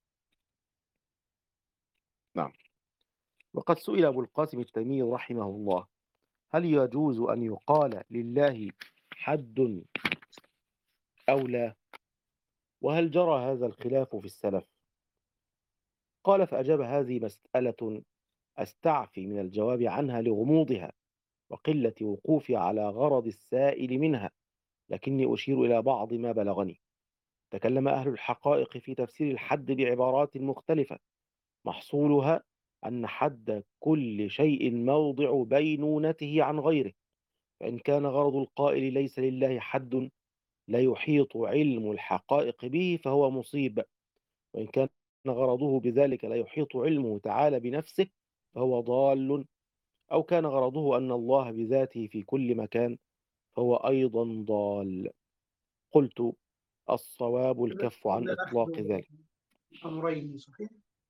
نعم. وقد سئل أبو القاسم التيمي رحمه الله: هل يجوز أن يقال لله حد أو لا؟ وهل جرى هذا الخلاف في السلف؟ قال: فأجاب: هذه مسألة أستعفي من الجواب عنها لغموضها وقلة وقوفي على غرض السائل منها، لكني أشير إلى بعض ما بلغني. تكلم أهل الحقائق في تفسير الحد بعبارات مختلفة، محصولها أن حد كل شيء موضع بينونته عن غيره، فإن كان غرض القائل ليس لله حد لا يحيط علم الحقائق به فهو مصيب، وإن كان غرضه بذلك لا يحيط علمه تعالى بنفسه فهو ضال أو كان غرضه أن الله بذاته في كل مكان فهو أيضا ضال. قلت: الصواب الكف عن هذا أحد إطلاق ذلك. الأمرين صحيح.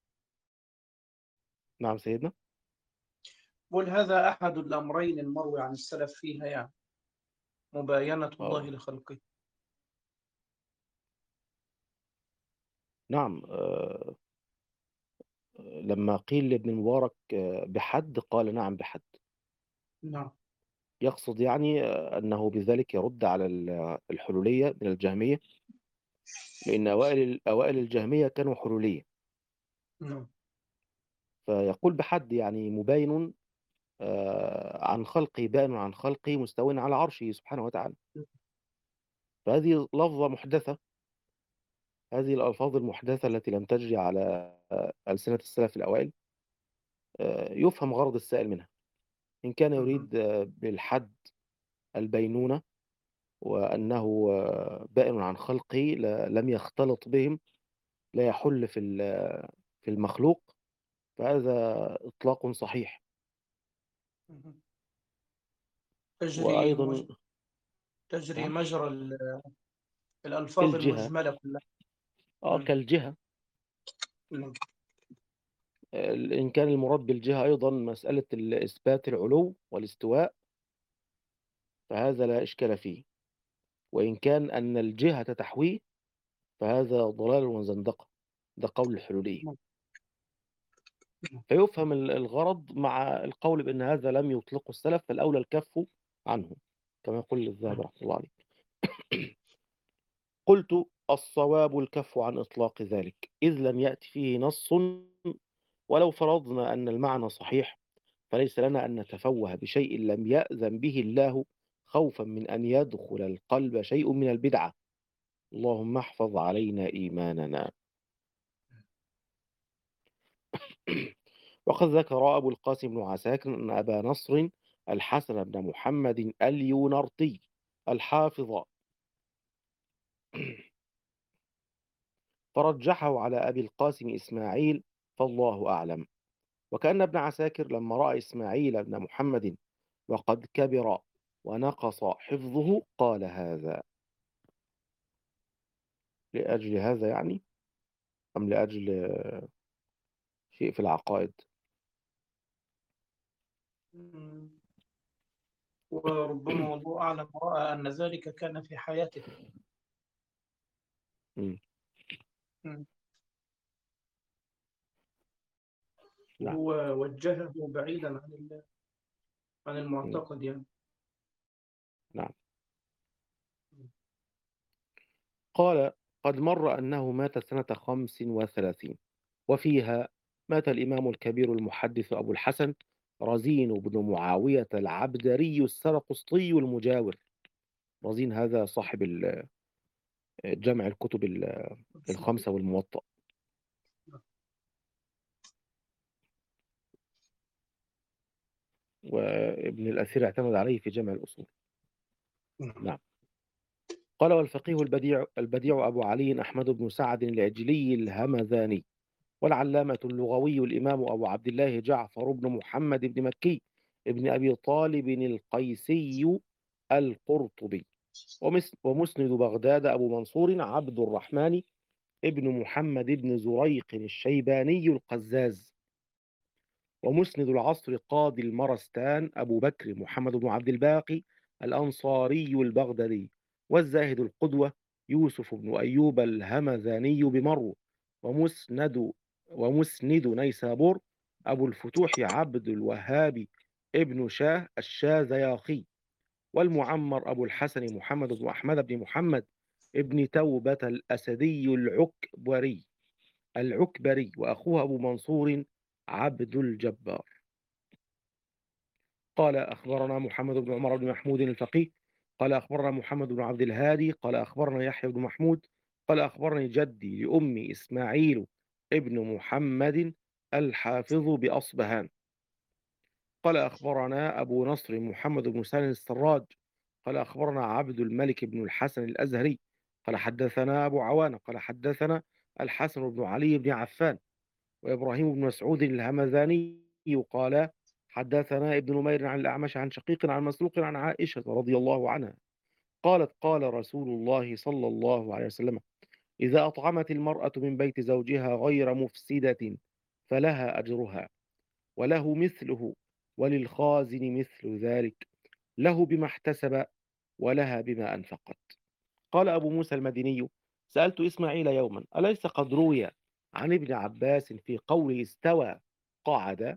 نعم سيدنا. قل هذا أحد الأمرين المروي عن السلف فيها يعني مباينة الله آه لخلقه. نعم. لما قيل لابن المبارك بحد، قال: نعم بحد. نعم. يقصد يعني أنه بذلك يرد على الحلولية من الجهمية، لأن أوائل الجهمية كانوا حلولية. نعم. فيقول بحد يعني مباين عن خلقه، بائن عن خلقه، مستو على عرشه سبحانه وتعالى. فهذه لفظة محدثة، هذه الألفاظ المحدثة التي لم تجري على ألسنة السلف الأوائل، يفهم غرض السائل منها. إن كان مهم. يريد بالحد البينونة، وأنه بائن عن خلقه، لم يختلط بهم، لا يحل في المخلوق، فهذا إطلاق صحيح. مهم. تجري وأيضا تجري نعم مجرى الألفاظ الجهة، المجملة كلها. مم. كالجهة. نعم. إن كان المراد بالجهة أيضا مسألة إثبات العلو والاستواء، فهذا لا إشكال فيه. وإن كان أن الجهة تحويه، فهذا ضلال وزندقة، ده قول الحلولية. نعم. فيفهم الغرض مع القول بأن هذا لم يطلقه السلف، فالأولى الكف عنه، كما يقول الذهبي نعم. رحمه الله عليه. قلت: الصواب الكف عن إطلاق ذلك، إذ لم يأتي فيه نص. ولو فرضنا أن المعنى صحيح، فليس لنا أن نتفوه بشيء لم يأذن به الله، خوفا من أن يدخل القلب شيء من البدعة. اللهم احفظ علينا إيماننا. وقد ذكر أبو القاسم بن عساكر أن أبا نصر الحسن بن محمد اليونرطي الحافظ فرجحه على أبي القاسم إسماعيل، فالله أعلم. وكأن ابن عساكر لما رأى إسماعيل بن محمد وقد كبر ونقص حفظه قال هذا. لأجل هذا يعني، أم لأجل شيء في العقائد؟ مم. وربما والله أعلم رأى أن ذلك كان في حياته. مم. مم. نعم. وهو وجهه بعيدا عن مم. المعتقد يعني. نعم. قال: قد مر أنه مات سنة 35، وفيها مات الإمام الكبير المحدث أبو الحسن رزين بن معاوية العبدري السرقسطي المجاور. رزين هذا صاحب جمع الكتب الخمسة والموطأ، وابن الأثير اعتمد عليه في جمع الأصول. نعم. نعم. قال: والفقيه البديع أبو علي أحمد بن سعد العجلي الهمذاني، والعلامة اللغوي الإمام أبو عبد الله جعفر بن محمد بن مكي ابن أبي طالب القيسي القرطبي، ومسند بغداد أبو منصور عبد الرحمن ابن محمد بن زريق الشيباني القزاز، ومسند العصر قاضي المرستان أبو بكر محمد بن عبد الباقي الأنصاري البغدادي، والزاهد القدوة يوسف بن أيوب الهمذاني بمرو، ومسند ومسند نيسابور أبو الفتوح عبد الوهاب ابن شاه الشاذياخي، والمعمر أبو الحسن محمد بن أحمد بن محمد ابن توبة الأسدي العكبري، وأخوه أبو منصور عبد الجبار. قال: أخبرنا محمد بن عمر بن محمود الفقيه قال: أخبرنا محمد بن عبد الهادي قال: أخبرنا يحيى بن محمود قال: أخبرني جدي لأمي إسماعيل ابن محمد الحافظ بأصبهان قال: أخبرنا أبو نصر محمد بن سالم السراج قال: أخبرنا عبد الملك بن الحسن الأزهري قال: حدثنا أبو عوانة قال: حدثنا الحسن بن علي بن عفان وإبراهيم بن مسعود الهمذاني قال: حدثنا ابن نمير عن الأعمش عن شقيق عن مسروق عن عائشة رضي الله عنها قالت قال رسول الله صلى الله عليه وسلم إذا أطعمت المرأة من بيت زوجها غير مفسدة فلها أجرها وله مثله وللخازن مثل ذلك له بما احتسب ولها بما أنفقت. قال أبو موسى المديني سألت إسماعيل يوما أليس قد روي عن ابن عباس في قوله استوى قعد؟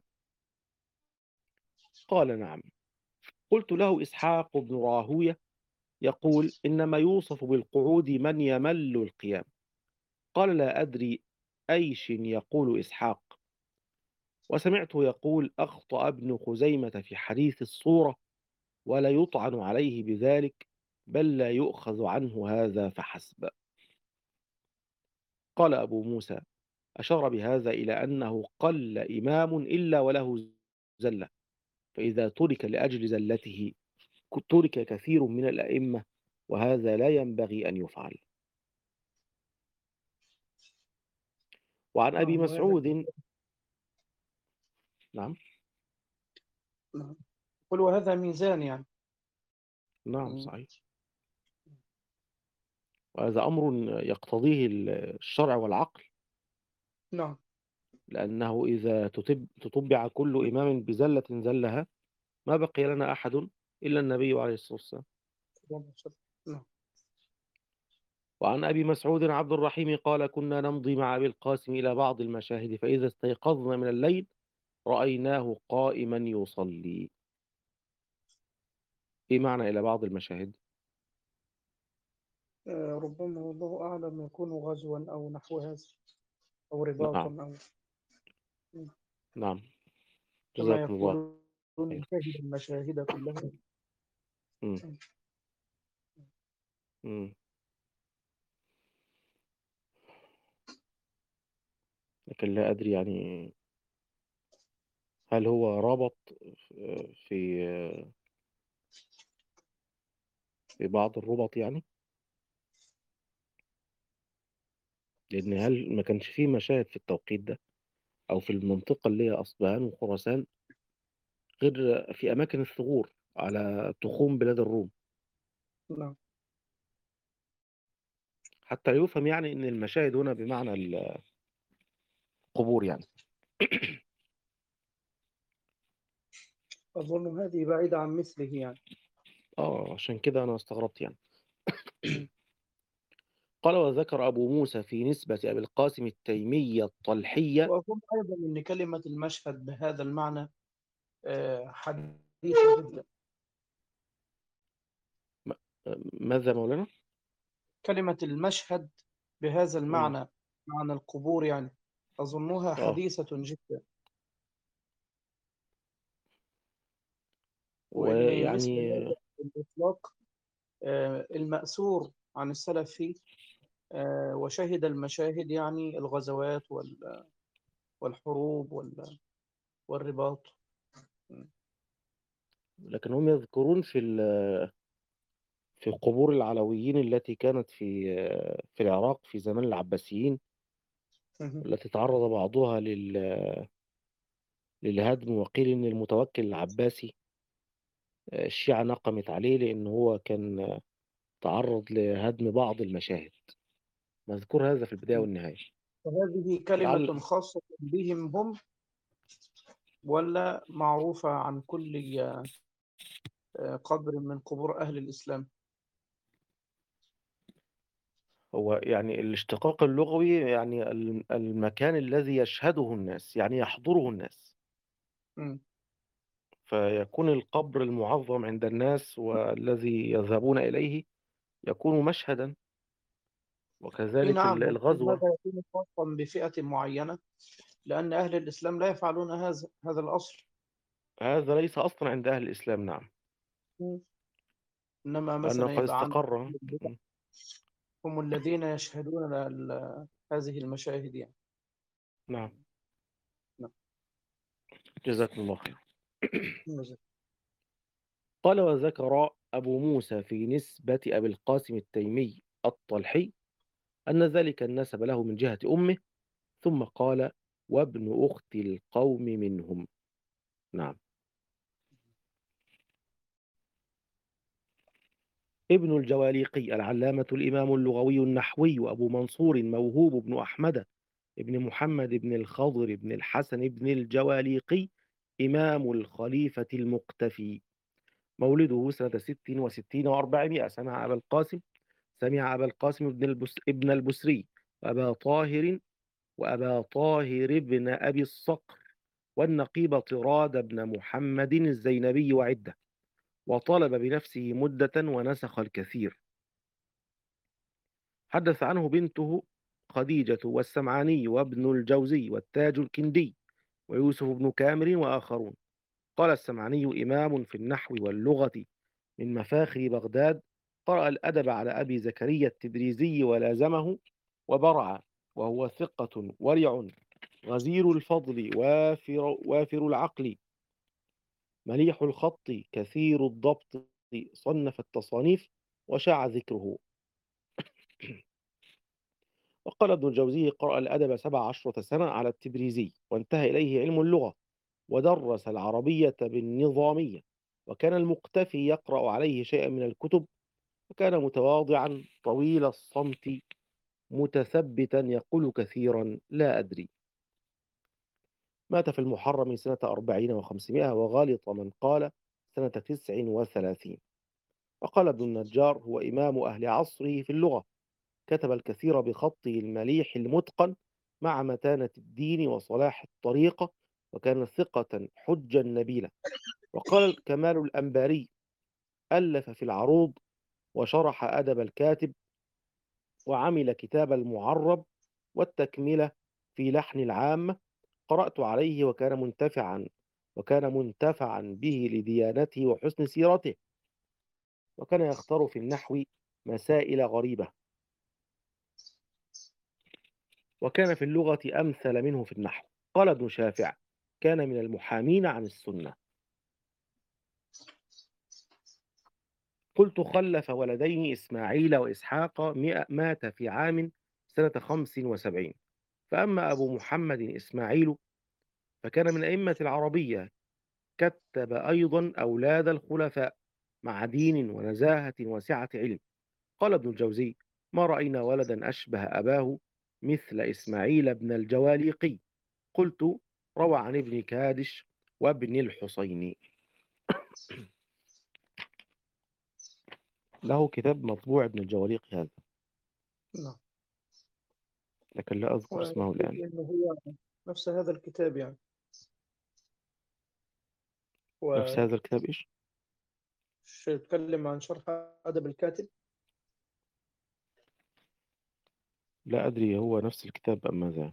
قال نعم. قلت له إسحاق بن راهوية يقول إنما يوصف بالقعود من يمل القيام. قال لا أدري أيش يقول إسحاق. وسمعته يقول أخطأ ابن خزيمة في حديث الصورة ولا يطعن عليه بذلك بل لا يؤخذ عنه هذا فحسب. قال أبو موسى أشار بهذا إلى أنه قل إمام إلا وله زلة، فإذا ترك لأجل زلته ترك كثير من الأئمة، وهذا لا ينبغي أن يفعل. وعن أبي وهذا مسعود نعم نعم. قل وهذا ميزان يعني. نعم مم. صحيح، وهذا أمر يقتضيه الشرع والعقل، نعم. لأنه إذا تتبع كل إمام بزلة زلها ما بقي لنا أحد إلا النبي عليه الصلاة والسلام. نعم. وعن أبي مسعود عبد الرحيم قال كنا نمضي مع أبي القاسم إلى بعض المشاهد فإذا استيقظنا من الليل رأيناه قائما يصلي. إيه معنى إلى بعض المشاهد؟ ربما والله أعلم يكون غزوا أو نحو هذا أو رباطا نعم أو نعم كما جزاكم الله يقولون خير. شهد المشاهد كلها. مم. مم. لكن لا أدري يعني هل هو ربط في في بعض الربط يعني، لأن هل ما كانش فيه مشاهد في التوقيت ده أو في المنطقة اللي هي أصبهان وخراسان غير في أماكن الثغور على تخوم بلاد الروم، نعم. حتى يفهم يعني إن المشاهد هنا بمعنى القبور يعني. أظن هذه بعيدة عن مثله يعني. عشان كده أنا استغربت يعني. مم. قال وذكر أبو موسى في نسبة أبي القاسم التيمية الطلحية. وأظن أيضا أن كلمة المشهد بهذا المعنى حديثة جدا. م- ماذا مولانا؟ كلمة المشهد بهذا مم. المعنى معنى القبور يعني أظنها آه حديثة جدا. وإن مثل ويعني هذا الإطلاق المأثور عن السلف فيه وشهد المشاهد يعني الغزوات والحروب والرباط. لكن هم يذكرون في قبور العلويين التي كانت في العراق في زمان العباسيين، التي تعرض بعضها للهدم، وقيل إن المتوكل العباسي الشيعة نقمت عليه لأن هو كان تعرض لهدم بعض المشاهد، مذكور هذا في البداية والنهاية. فهذه كلمة لعل خاصة بهم هم ولا معروفة عن كل قبر من قبور أهل الإسلام؟ هو يعني الاشتقاق اللغوي يعني المكان الذي يشهده الناس يعني يحضره الناس، مم. فيكون القبر المعظم عند الناس والذي يذهبون إليه يكون مشهدا، إيه وكذلك نعم، لكن الغزوة. هذا يكون خاصا بفئة معينة لأن أهل الإسلام لا يفعلون هذا الأصل. هذا ليس أصلا عند أهل الإسلام. نعم، مم. إنما لأنه مثلا قد يبقى عند استقر. أهل البدع هم الذين يشهدون هذه المشاهد يعني. نعم نعم. جزاكم الله خير. نعم. قال وذكر أبو موسى في نسبة أبي القاسم التيمي الطلحي أن ذلك النسب له من جهة أمه، ثم قال وابن أخت القوم منهم. نعم ابن الجواليقي العلامة الإمام اللغوي النحوي أبو منصور موهوب بن أحمد ابن محمد بن الخضر بن الحسن بن الجواليقي إمام الخليفة المقتفي. مولده سنة 66 و400. سمع أبا القاسم ابن البسري وأبا طاهر بن أبي الصقر والنقيب طراد بن محمد الزينبي وعدة، وطلب بنفسه مدة ونسخ الكثير. حدث عنه بنته خديجة والسمعاني وابن الجوزي والتاج الكندي ويوسف بن كامر وآخرون. قال السمعاني: إمام في النحو واللغة من مفاخر بغداد، قرأ الأدب على أبي زكريا التبريزي ولازمه وبرع، وهو ثقة ورع غزير الفضل وافر العقل مليح الخط كثير الضبط، صنف التصانيف وشاع ذكره. وقال ابن الجوزي: قرأ الأدب 17 سنة على التبريزي، وانتهى إليه علم اللغة، ودرس العربية بالنظامية، وكان المقتفي يقرأ عليه شيئا من الكتب، وكان متواضعا طويل الصمت متثبتا يقول كثيرا لا أدري. مات في المحرم سنة 40 و500، وغالط من قال سنة 39. وقال ابن النجار: هو إمام أهل عصره في اللغة، كتب الكثير بخطه المليح المتقن مع متانة الدين وصلاح الطريقة، وكان ثقة حجا نبيلا. وقال كمال الأنباري: ألف في العروض وشرح أدب الكاتب، وعمل كتاب المعرب والتكملة في لحن العامة. قرأت عليه وكان منتفعا به لديانته وحسن سيرته، وكان يختار في النحو مسائل غريبة، وكان في اللغة أمثل منه في النحو. قال ابن شافع: كان من المحامين عن السنة. قلت: خلف ولدين إسماعيل وإسحاق، مات في عام سنة 75. فأما أبو محمد إسماعيل فكان من أئمة العربية، كتب أيضا أولاد الخلفاء مع دين ونزاهة وسعة علم. قال ابن الجوزي: ما رأينا ولدا أشبه أباه مثل إسماعيل بن الجواليقي. قلت: روى عن ابن كادش وابن الحصيني. له كتاب مطبوع ابن الجواليقي هذا، نعم. لكن لا أذكر اسمه ويقول الآن. إنه هو نفس هذا الكتاب يعني، نفس هذا الكتاب إيش؟ ويتكلم عن شرح أدب الكاتب. لا أدري هو نفس الكتاب أم ماذا.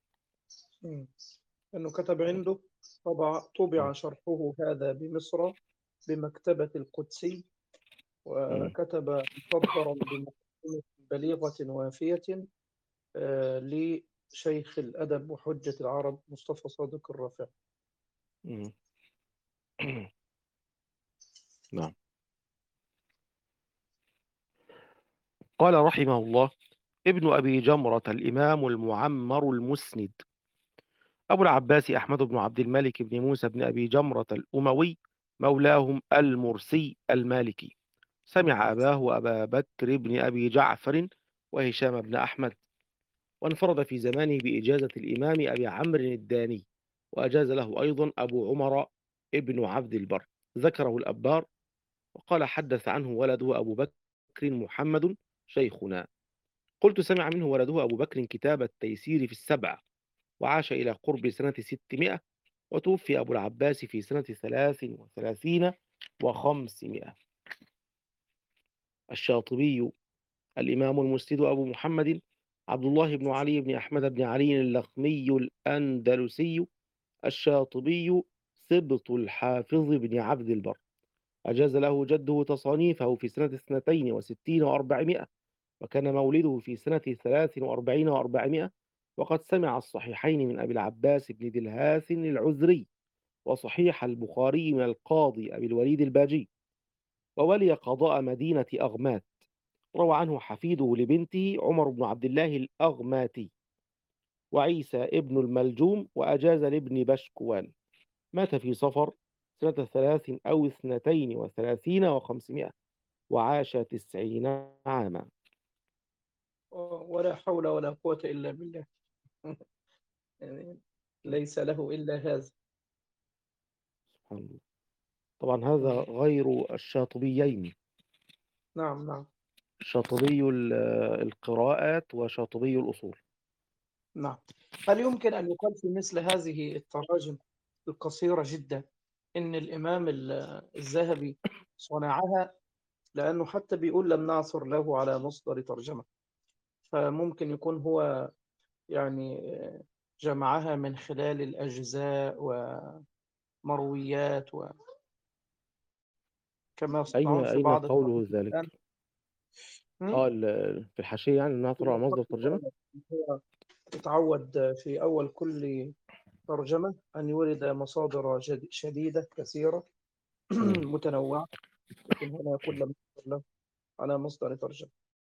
أنه كتب عنده طبع شرحه هذا بمصر بمكتبة القدسي، وكتب مصدرا بمقدمة بليغة وافية لشيخ الأدب وحجة العرب مصطفى صادق الرافع. نعم. قال رحمه الله: ابن أبي جمرة الإمام المعمر المسند أبو العباس أحمد بن عبد الملك بن موسى بن أبي جمرة الأموي، مولاهم المرسي المالكي. سمع أباه وأبا بكر بن أبي جعفر وهشام بن أحمد، وانفرد في زمانه بإجازة الإمام أبي عمرو الداني، وأجاز له أيضا أبو عمر ابن عبد البر، ذكره الأبار. وقال: حدث عنه ولده أبو بكر محمد شيخنا. قلت: سمع منه ولده أبو بكر كتاب التيسير في السبع، وعاش إلى قرب سنة 600، وتوفي أبو العباس في سنة 33 و500. الشاطبي الإمام المسند أبو محمد عبد الله بن علي بن أحمد بن علي اللخمي الأندلسي الشاطبي، سبط الحافظ بن عبد البر، أجاز له جده تصانيفه في سنة 62 و400، وكان مولده في سنة 43 و400. وقد سمع الصحيحين من أبي العباس بن دلهاث العذري، وصحيح البخاري من القاضي أبي الوليد الباجي، وولي قضاء مدينة أغمات. روى عنه حفيده لبنته عمر بن عبد الله الأغماتي، وعيسى ابن الملجوم، وأجاز لابن بشكوان. مات في صفر سنة 3 أو 32 و500، وعاش 90 عاما. ولا حول ولا قوة إلا بالله. يعني ليس له إلا هذا. سبحان الله. طبعا هذا مم. غير الشاطبيين، نعم نعم شاطبي القراءات وشاطبي الأصول. نعم. هل يمكن أن يقال في مثل هذه التراجم القصيرة جدا إن الإمام الذهبي صنعها؟ لأنه حتى بيقول لم نعثر له على مصدر ترجمة، فممكن يكون هو يعني جمعها من خلال الأجزاء ومرويات، وكما يصنعون في أين بعض قوله التراجم الآن. ذلك؟ في الحاشية يعني أنها ترى على مصدر ترجمة. هو يتعود في أول كل ترجمة أن يورد مصادر شديدة كثيرة مم. متنوعة، لكن هنا يقول لم يحصل له على مصدر ترجمة.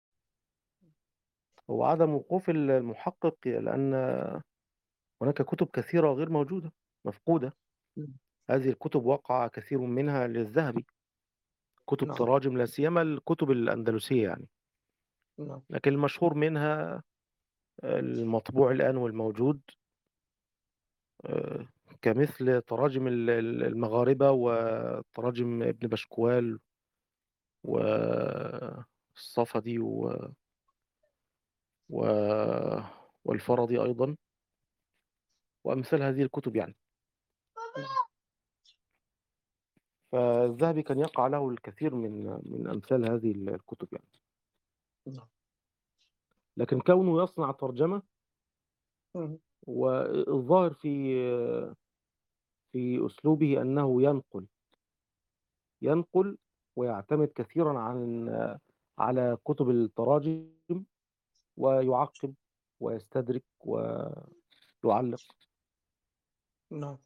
هو عدم وقوف المحقق، لأن هناك كتب كثيرة غير موجودة، مفقودة. هذه الكتب وقع كثير منها للذهبي، كتب نعم تراجم، لا سيما الكتب الأندلسية يعني. نعم لكن المشهور منها المطبوع الآن والموجود، آه، كمثل تراجم المغاربة وتراجم ابن بشكوال والصفدي و... والفرضي أيضا، وأمثال هذه الكتب يعني. فالذهبي كان يقع له الكثير من أمثال هذه الكتب يعني. نعم. لكن كونه يصنع ترجمة، مم. والظاهر في أسلوبه أنه ينقل ويعتمد كثيرا على كتب التراجم، ويعقب ويستدرك ويعلق. نعم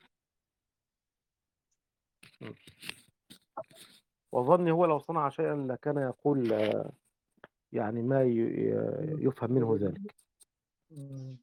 وظني هو لو صنع شيئا لكان يقول يعني ما يفهم منه ذلك. مم.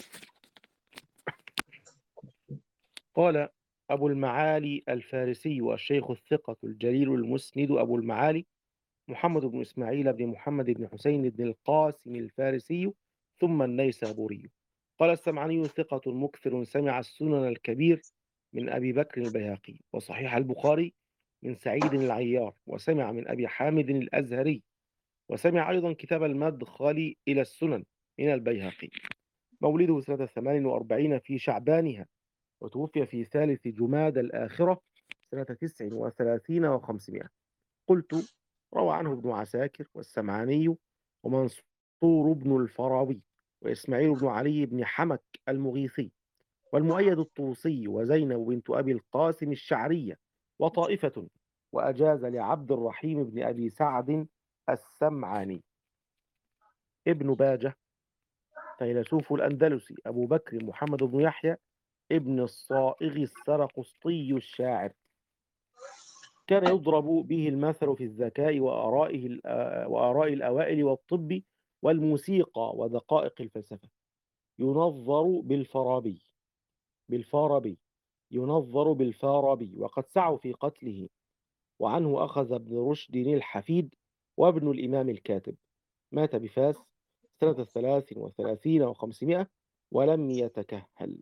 قال أبو المعالي الفارسي والشيخ الثقة الجليل المسند أبو المعالي محمد بن إسماعيل بن محمد بن حسين بن القاسم الفارسي ثم النيسابوري. قال السمعاني ثقة مكثر، سمع السنن الكبير من أبي بكر البيهقي، وصحيح البخاري من سعيد العيار، وسمع من أبي حامد الأزهري، وسمع أيضا كتاب المدخل إلى السنن من البيهقي. مولده سنة 48 في شعبانها، وتوفي في ثالث جماد الآخرة سنة 39 و500. قلت: روى عنه ابن عساكر والسمعاني ومنصور بن الفراوي وإسماعيل بن علي بن حمك المغيثي والمؤيد الطوسي وزينب بنت أبي القاسم الشعرية وطائفة، وأجاز لعبد الرحيم بن أبي سعد السمعاني. ابن باجة فيلسوف الأندلسي أبو بكر محمد بن يحيى ابن الصائغ السرقسطي الشاعر، كان يضرب به المثل في الذكاء وآراء الأوائل والطب والموسيقى ودقائق الفلسفة. ينظر بالفارابي ينظر بالفارابي، وقد سعوا في قتله. وعنه أخذ ابن رشد الحفيد وابن الإمام الكاتب. مات بفاس سنة 33 و500 ولم يتكهل.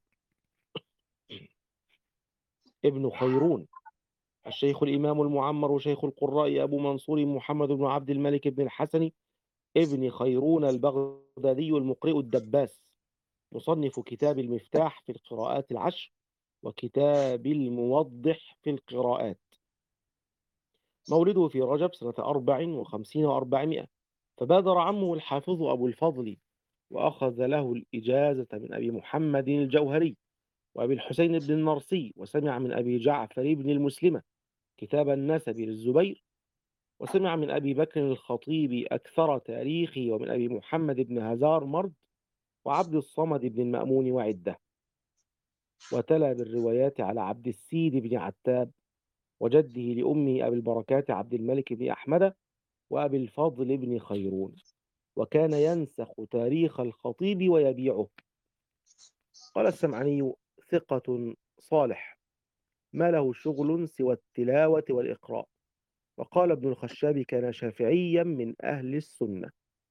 ابن خيرون الشيخ الإمام المعمر شيخ القراء أبو منصور محمد بن عبد الملك بن الحسن ابن خيرون البغدادي المقرئ الدباس، مصنف كتاب المفتاح في القراءات العشر وكتاب الموضح في القراءات. مولده في رجب سنة 54 و400، فبادر عمه الحافظ أبو الفضل وأخذ له الإجازة من أبي محمد الجوهري وأبي الحسين بن النرسي، وسمع من أبي جعفر بن المسلمة كتاب النسب للزبير، وسمع من أبي بكر الخطيب أكثر تاريخه، ومن أبي محمد بن هزار مرد وعبد الصمد بن المأمون وعدة. وتلا بالروايات على عبد السيد بن عتاب وجده لأمه أبي البركات عبد الملك بن أحمد وأبي الفضل بن خيرون، وكان ينسخ تاريخ الخطيب ويبيعه. قال السمعاني ثقة صالح، ما له شغل سوى التلاوة والإقراء، وقال ابن الخشاب كان شافعيا من أهل السنة.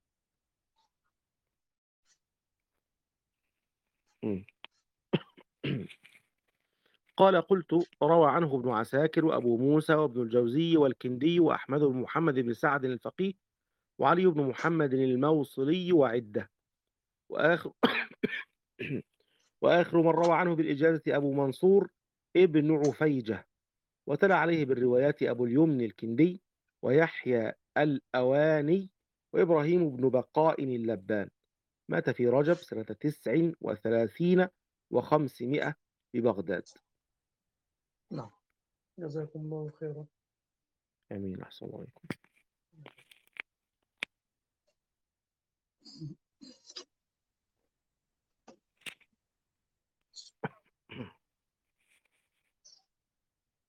مم. قال قلت روى عنه ابن عساكر وأبو موسى وابن الجوزي والكندي وأحمد بن محمد بن سعد الفقيه وعلي بن محمد الموصلي وعدة. وآخر, وآخر من روى عنه بالإجازة أبو منصور ابن عفيجة، وتلا عليه بالروايات أبو اليمن الكندي ويحيى الأواني وإبراهيم بن بقاء اللبان. مات في رجب سنة 39 و500 ببغداد. نعم، جزاكم الله خيرا. آمين. أحسن الله عليكم.